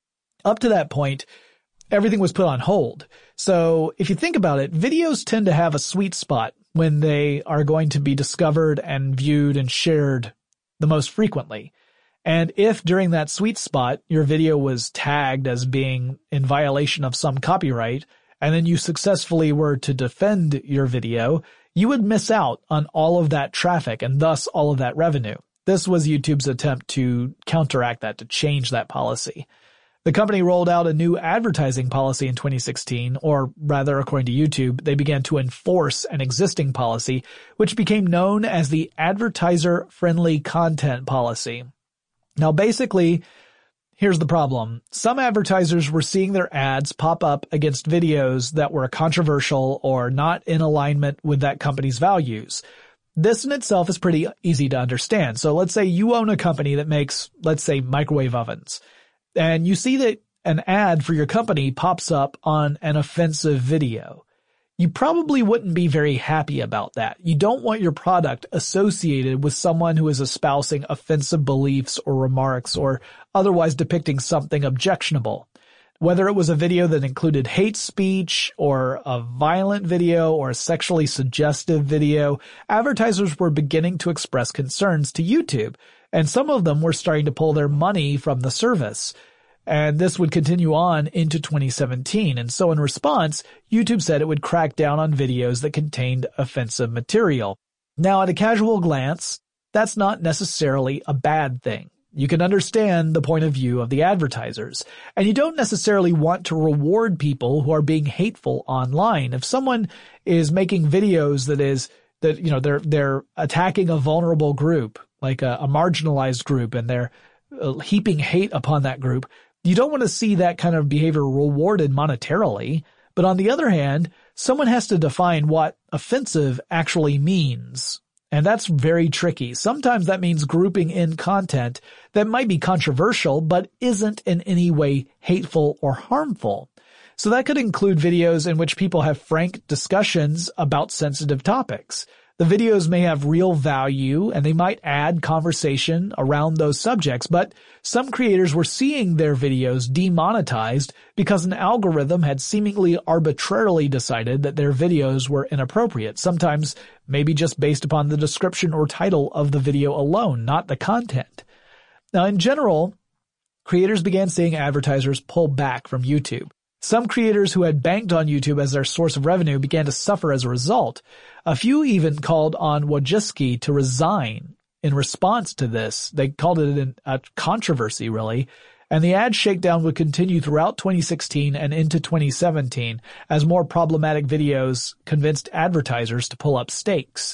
Up to that point, everything was put on hold. So if you think about it, videos tend to have a sweet spot when they are going to be discovered and viewed and shared the most frequently. And if during that sweet spot, your video was tagged as being in violation of some copyright, and then you successfully were to defend your video, you would miss out on all of that traffic and thus all of that revenue. This was YouTube's attempt to counteract that, to change that policy. The company rolled out a new advertising policy in twenty sixteen, or rather, according to YouTube, they began to enforce an existing policy, which became known as the Advertiser-Friendly Content Policy. Now, basically, here's the problem. Some advertisers were seeing their ads pop up against videos that were controversial or not in alignment with that company's values. This in itself is pretty easy to understand. So let's say you own a company that makes, let's say, microwave ovens. And you see that an ad for your company pops up on an offensive video. You probably wouldn't be very happy about that. You don't want your product associated with someone who is espousing offensive beliefs or remarks or otherwise depicting something objectionable. Whether it was a video that included hate speech or a violent video or a sexually suggestive video, advertisers were beginning to express concerns to YouTube, and some of them were starting to pull their money from the service. And this would continue on into twenty seventeen. And so in response, YouTube said it would crack down on videos that contained offensive material. Now, at a casual glance, that's not necessarily a bad thing. You can understand the point of view of the advertisers, and you don't necessarily want to reward people who are being hateful online. If someone is making videos that is, that, you know, they're, they're attacking a vulnerable group, like a, a marginalized group, and they're uh, heaping hate upon that group, you don't want to see that kind of behavior rewarded monetarily. But on the other hand, someone has to define what offensive actually means. And that's very tricky. Sometimes that means grouping in content that might be controversial, but isn't in any way hateful or harmful. So that could include videos in which people have frank discussions about sensitive topics. The videos may have real value and they might add conversation around those subjects, but some creators were seeing their videos demonetized because an algorithm had seemingly arbitrarily decided that their videos were inappropriate, sometimes maybe just based upon the description or title of the video alone, not the content. Now, in general, creators began seeing advertisers pull back from YouTube. Some creators who had banked on YouTube as their source of revenue began to suffer as a result. A few even called on Wojcicki to resign in response to this. They called it an, a controversy, really. And the ad shakedown would continue throughout twenty sixteen and into twenty seventeen as more problematic videos convinced advertisers to pull up stakes.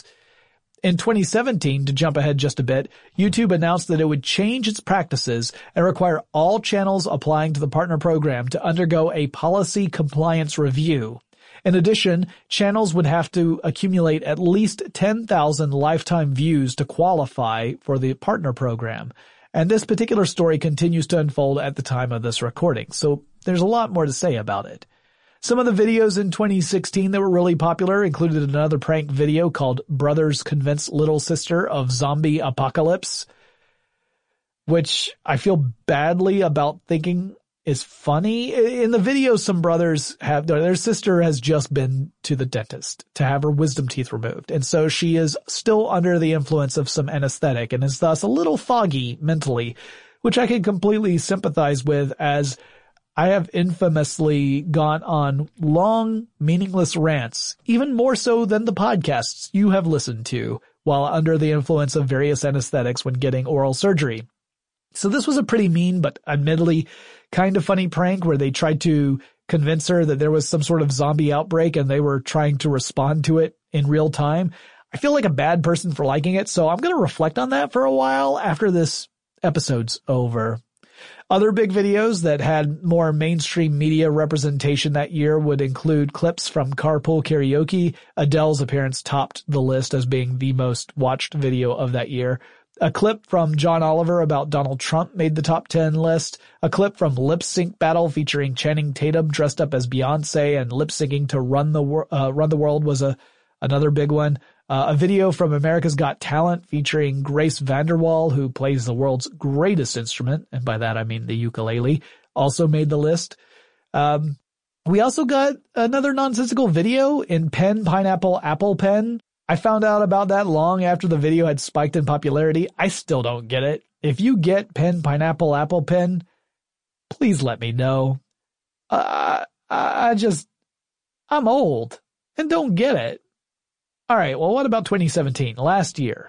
In twenty seventeen, to jump ahead just a bit, YouTube announced that it would change its practices and require all channels applying to the partner program to undergo a policy compliance review. In addition, channels would have to accumulate at least ten thousand lifetime views to qualify for the partner program. And this particular story continues to unfold at the time of this recording, so there's a lot more to say about it. Some of the videos in twenty sixteen that were really popular included another prank video called Brothers Convince Little Sister of Zombie Apocalypse, which I feel badly about thinking is funny. In the video, some brothers have, their sister has just been to the dentist to have her wisdom teeth removed. And so she is still under the influence of some anesthetic and is thus a little foggy mentally, which I can completely sympathize with, as I have infamously gone on long, meaningless rants, even more so than the podcasts you have listened to, while under the influence of various anesthetics when getting oral surgery. So this was a pretty mean, but admittedly kind of funny prank where they tried to convince her that there was some sort of zombie outbreak and they were trying to respond to it in real time. I feel like a bad person for liking it, so I'm going to reflect on that for a while after this episode's over. Other big videos that had more mainstream media representation that year would include clips from Carpool Karaoke. Adele's appearance topped the list as being the most watched video of that year. A clip from John Oliver about Donald Trump made the top ten list. A clip from Lip Sync Battle featuring Channing Tatum dressed up as Beyonce and lip syncing to Run the Wor- uh, Run the World was a another big one. Uh, a video from America's Got Talent featuring Grace VanderWaal, who plays the world's greatest instrument, and by that I mean the ukulele, also made the list. Um, we also got another nonsensical video in Pen, Pineapple, Apple Pen. I found out about that long after the video had spiked in popularity. I still don't get it. If you get Pen, Pineapple, Apple Pen, please let me know. Uh, I just, I'm old and don't get it. All right, well, what about twenty seventeen, last year?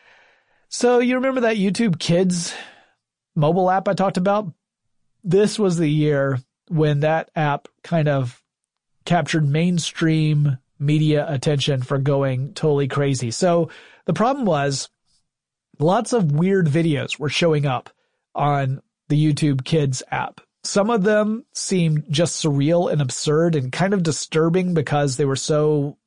So you remember that YouTube Kids mobile app I talked about? This was the year when that app kind of captured mainstream media attention for going totally crazy. So the problem was lots of weird videos were showing up on the YouTube Kids app. Some of them seemed just surreal and absurd and kind of disturbing because they were so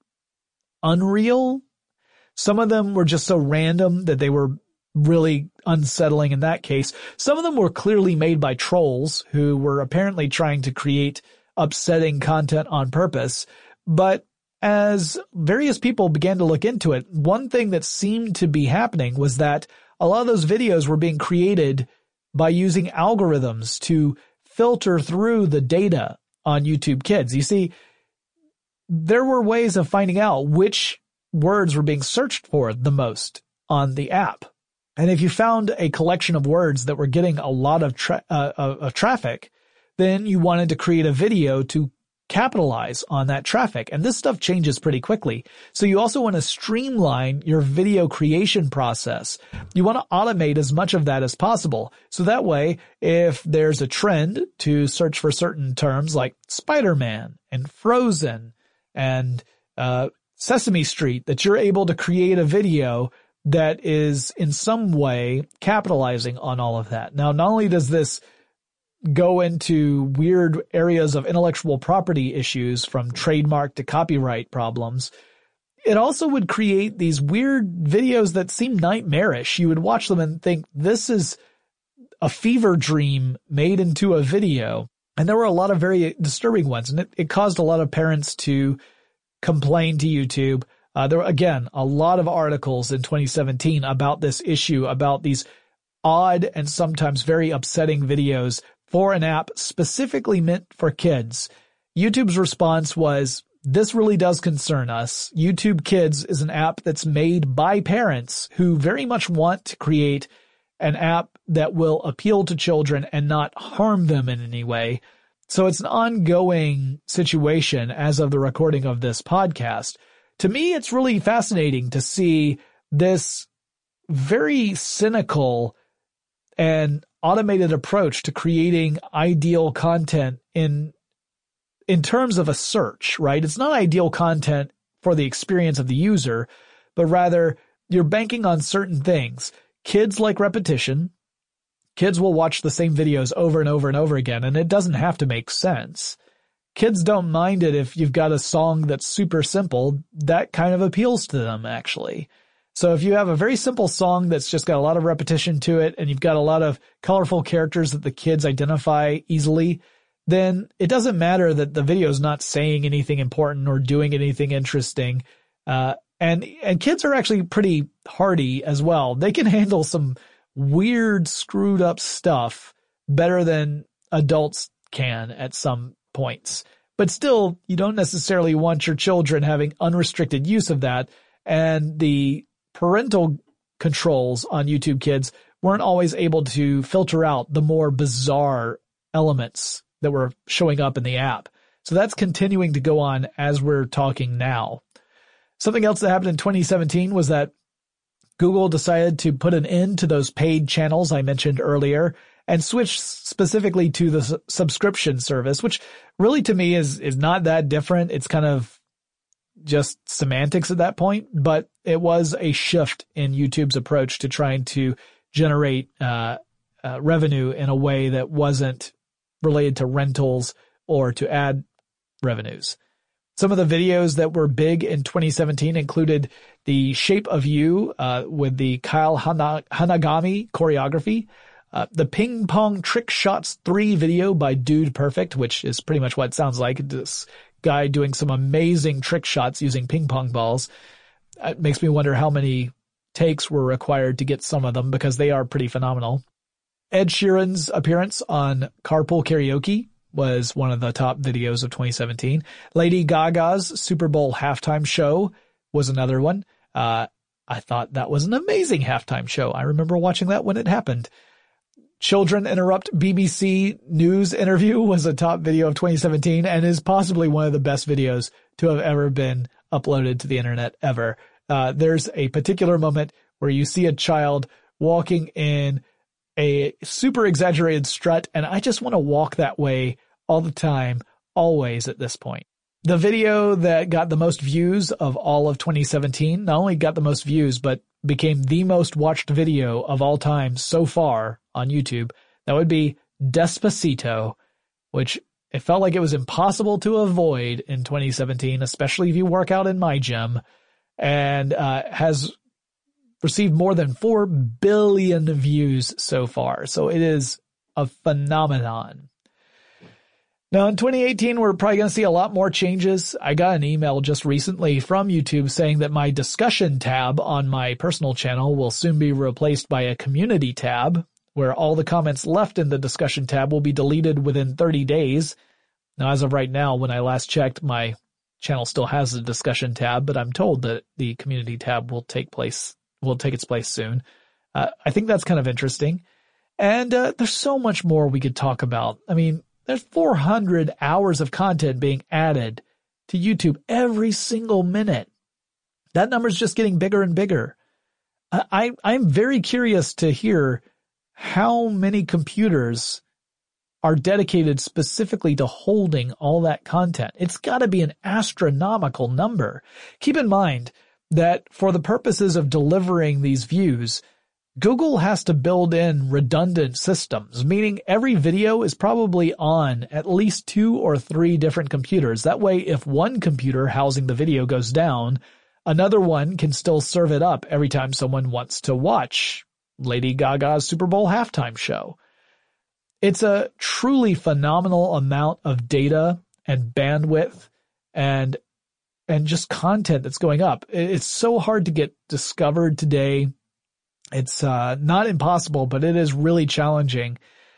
unreal. Some of them were just so random that they were really unsettling in that case. Some of them were clearly made by trolls who were apparently trying to create upsetting content on purpose. But as various people began to look into it, one thing that seemed to be happening was that a lot of those videos were being created by using algorithms to filter through the data on YouTube Kids. You see, there were ways of finding out which words were being searched for the most on the app. And if you found a collection of words that were getting a lot of, tra- uh, of traffic, then you wanted to create a video to capitalize on that traffic. And this stuff changes pretty quickly. So you also want to streamline your video creation process. You want to automate as much of that as possible. So that way, if there's a trend to search for certain terms like Spider-Man and Frozen and uh Sesame Street, that you're able to create a video that is in some way capitalizing on all of that. Now, not only does this go into weird areas of intellectual property issues from trademark to copyright problems, it also would create these weird videos that seem nightmarish. You would watch them and think, this is a fever dream made into a video. And there were a lot of very disturbing ones, and it, it caused a lot of parents to complain to YouTube. Uh, there were, again, a lot of articles in twenty seventeen about this issue, about these odd and sometimes very upsetting videos for an app specifically meant for kids. YouTube's response was, this really does concern us. YouTube Kids is an app that's made by parents who very much want to create an app that will appeal to children and not harm them in any way. So it's an ongoing situation as of the recording of this podcast. To me, it's really fascinating to see this very cynical and automated approach to creating ideal content in, in terms of a search, right? It's not ideal content for the experience of the user, but rather you're banking on certain things. Kids like repetition. Kids will watch the same videos over and over and over again, and it doesn't have to make sense. Kids don't mind it if you've got a song that's super simple. That kind of appeals to them, actually. So if you have a very simple song that's just got a lot of repetition to it, and you've got a lot of colorful characters that the kids identify easily, then it doesn't matter that the video is not saying anything important or doing anything interesting. Uh, And, and kids are actually pretty hardy as well. They can handle some weird, screwed up stuff better than adults can at some points. But still, you don't necessarily want your children having unrestricted use of that. And the parental controls on YouTube Kids weren't always able to filter out the more bizarre elements that were showing up in the app. So that's continuing to go on as we're talking now. Something else that happened in twenty seventeen was that Google decided to put an end to those paid channels I mentioned earlier and switch specifically to the su- subscription service, which really to me is, is not that different. It's kind of just semantics at that point, but it was a shift in YouTube's approach to trying to generate uh, uh, revenue in a way that wasn't related to rentals or to ad revenues. Some of the videos that were big in twenty seventeen included the Shape of You uh, with the Kyle Hana- Hanagami choreography, uh, the Ping Pong Trick Shots three video by Dude Perfect, which is pretty much what it sounds like. This guy doing some amazing trick shots using ping pong balls. It makes me wonder how many takes were required to get some of them, because they are pretty phenomenal. Ed Sheeran's appearance on Carpool Karaoke was one of the top videos of twenty seventeen. Lady Gaga's Super Bowl halftime show was another one. Uh, I thought that was an amazing halftime show. I remember watching that when it happened. Children Interrupt B B C News interview was a top video of twenty seventeen and is possibly one of the best videos to have ever been uploaded to the internet ever. Uh, there's a particular moment where you see a child walking in a super exaggerated strut, and I just want to walk that way all the time, always at this point. The video that got the most views of all of twenty seventeen not only got the most views, but became the most watched video of all time so far on YouTube. That would be Despacito, which it felt like it was impossible to avoid in twenty seventeen, especially if you work out in my gym, and uh, has received more than four billion views so far. So it is a phenomenon. Now, in twenty eighteen, we're probably going to see a lot more changes. I got an email just recently from YouTube saying that my discussion tab on my personal channel will soon be replaced by a community tab, where all the comments left in the discussion tab will be deleted within thirty days. Now, as of right now, when I last checked, my channel still has a discussion tab, but I'm told that the community tab will take place, will take its place soon. Uh, I think that's kind of interesting. And uh, there's so much more we could talk about. I mean, there's four hundred hours of content being added to YouTube every single minute. That number's just getting bigger and bigger. I, I'm very curious to hear how many computers are dedicated specifically to holding all that content. It's got to be an astronomical number. Keep in mind that for the purposes of delivering these views, Google has to build in redundant systems, meaning every video is probably on at least two or three different computers. That way, if one computer housing the video goes down, another one can still serve it up every time someone wants to watch Lady Gaga's Super Bowl halftime show. It's a truly phenomenal amount of data and bandwidth and and just content that's going up. It's so hard to get discovered today. It's uh, not impossible, but it is really challenging.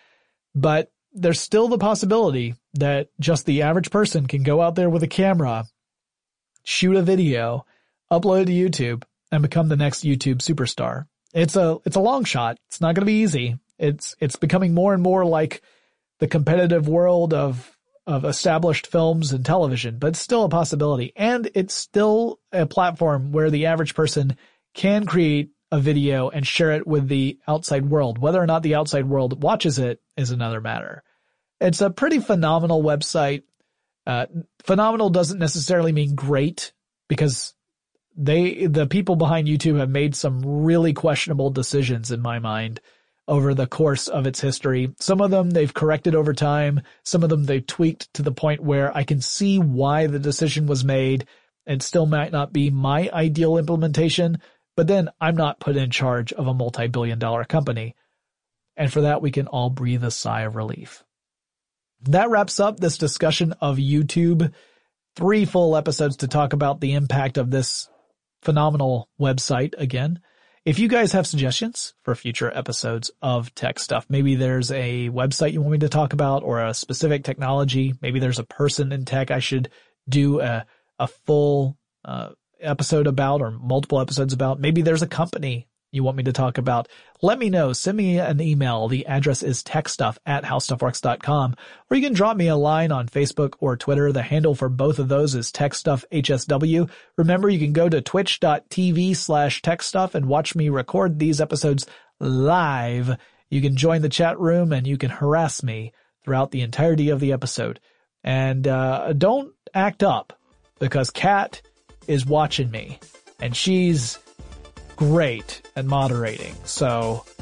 But there's still the possibility that just the average person can go out there with a camera, shoot a video, upload it to YouTube, and become the next YouTube superstar. It's a it's a long shot. It's not going to be easy. It's it's becoming more and more like the competitive world of of established films and television, but it's still a possibility. And it's still a platform where the average person can create a video and share it with the outside world. Whether or not the outside world watches it is another matter. It's a pretty phenomenal website. Uh, phenomenal doesn't necessarily mean great, because they, the people behind YouTube have made some really questionable decisions in my mind over the course of its history. Some of them they've corrected over time. Some of them they've tweaked to the point where I can see why the decision was made. It still might not be my ideal implementation, but then I'm not put in charge of a multi-billion dollar company. And for that, we can all breathe a sigh of relief. That wraps up this discussion of YouTube. Three full episodes to talk about the impact of this phenomenal website again. If you guys have suggestions for future episodes of Tech Stuff, maybe there's a website you want me to talk about or a specific technology, maybe there's a person in tech I should do a, a full uh, episode about or multiple episodes about, maybe there's a company you want me to talk about, let me know. Send me an email. The address is techstuff at howstuffworks dot com, or you can drop me a line on Facebook or Twitter. The handle for both of those is TechStuffHSW. Remember, you can go to twitch.tv slash techstuff and watch me record these episodes live. You can join the chat room and you can harass me throughout the entirety of the episode. And uh don't act up, because Kat is watching me and she's great at moderating. So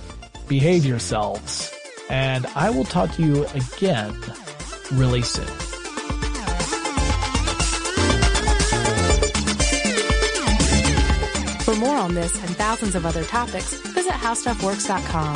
behave yourselves, and I will talk to you again really soon. For more on this and thousands of other topics, visit how stuff works dot com.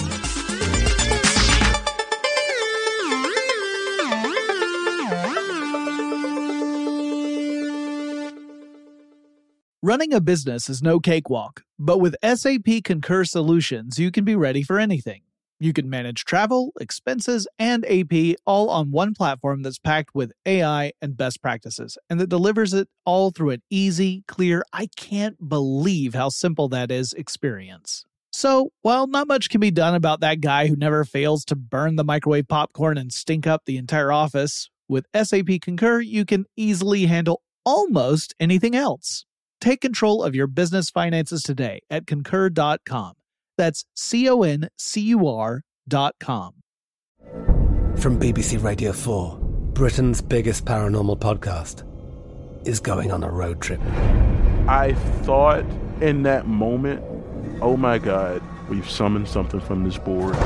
Running a business is no cakewalk, but with S A P Concur Solutions, you can be ready for anything. You can manage travel, expenses, and A P all on one platform that's packed with A I and best practices, and that delivers it all through an easy, clear, I can't believe how simple that is experience. So, while not much can be done about that guy who never fails to burn the microwave popcorn and stink up the entire office, with S A P Concur, you can easily handle almost anything else. Take control of your business finances today at concur dot com. That's C O N C U R dot com. From B B C Radio four, Britain's biggest paranormal podcast is going on a road trip. I thought in that moment, oh my God, we've summoned something from this board.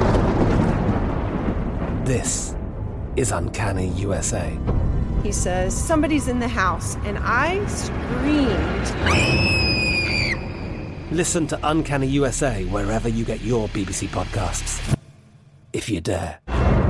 This is Uncanny U S A. He says, somebody's in the house, and I screamed. Listen to Uncanny U S A wherever you get your B B C podcasts, if you dare.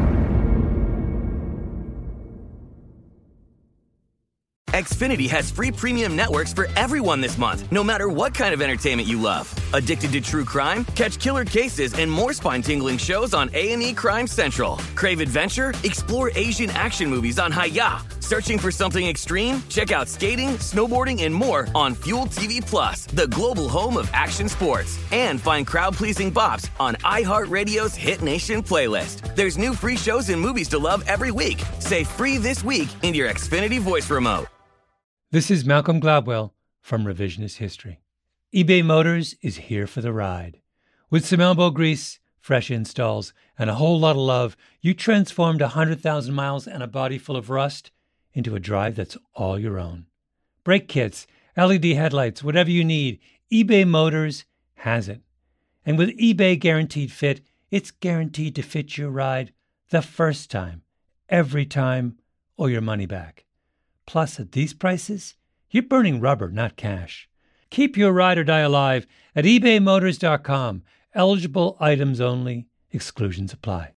Xfinity has free premium networks for everyone this month, no matter what kind of entertainment you love. Addicted to true crime? Catch killer cases and more spine-tingling shows on A and E Crime Central. Crave adventure? Explore Asian action movies on Hi-Ya. Searching for something extreme? Check out skating, snowboarding, and more on Fuel T V Plus, the global home of action sports. And find crowd-pleasing bops on iHeartRadio's Hit Nation playlist. There's new free shows and movies to love every week. Say free this week in your Xfinity voice remote. This is Malcolm Gladwell from Revisionist History. eBay Motors is here for the ride. With some elbow grease, fresh installs, and a whole lot of love, you transformed one hundred thousand miles and a body full of rust into a drive that's all your own. Brake kits, L E D headlights, whatever you need, eBay Motors has it. And with eBay Guaranteed Fit, it's guaranteed to fit your ride the first time, every time, or your money back. Plus, at these prices, you're burning rubber, not cash. Keep your ride or die alive at ebay motors dot com. Eligible items only. Exclusions apply.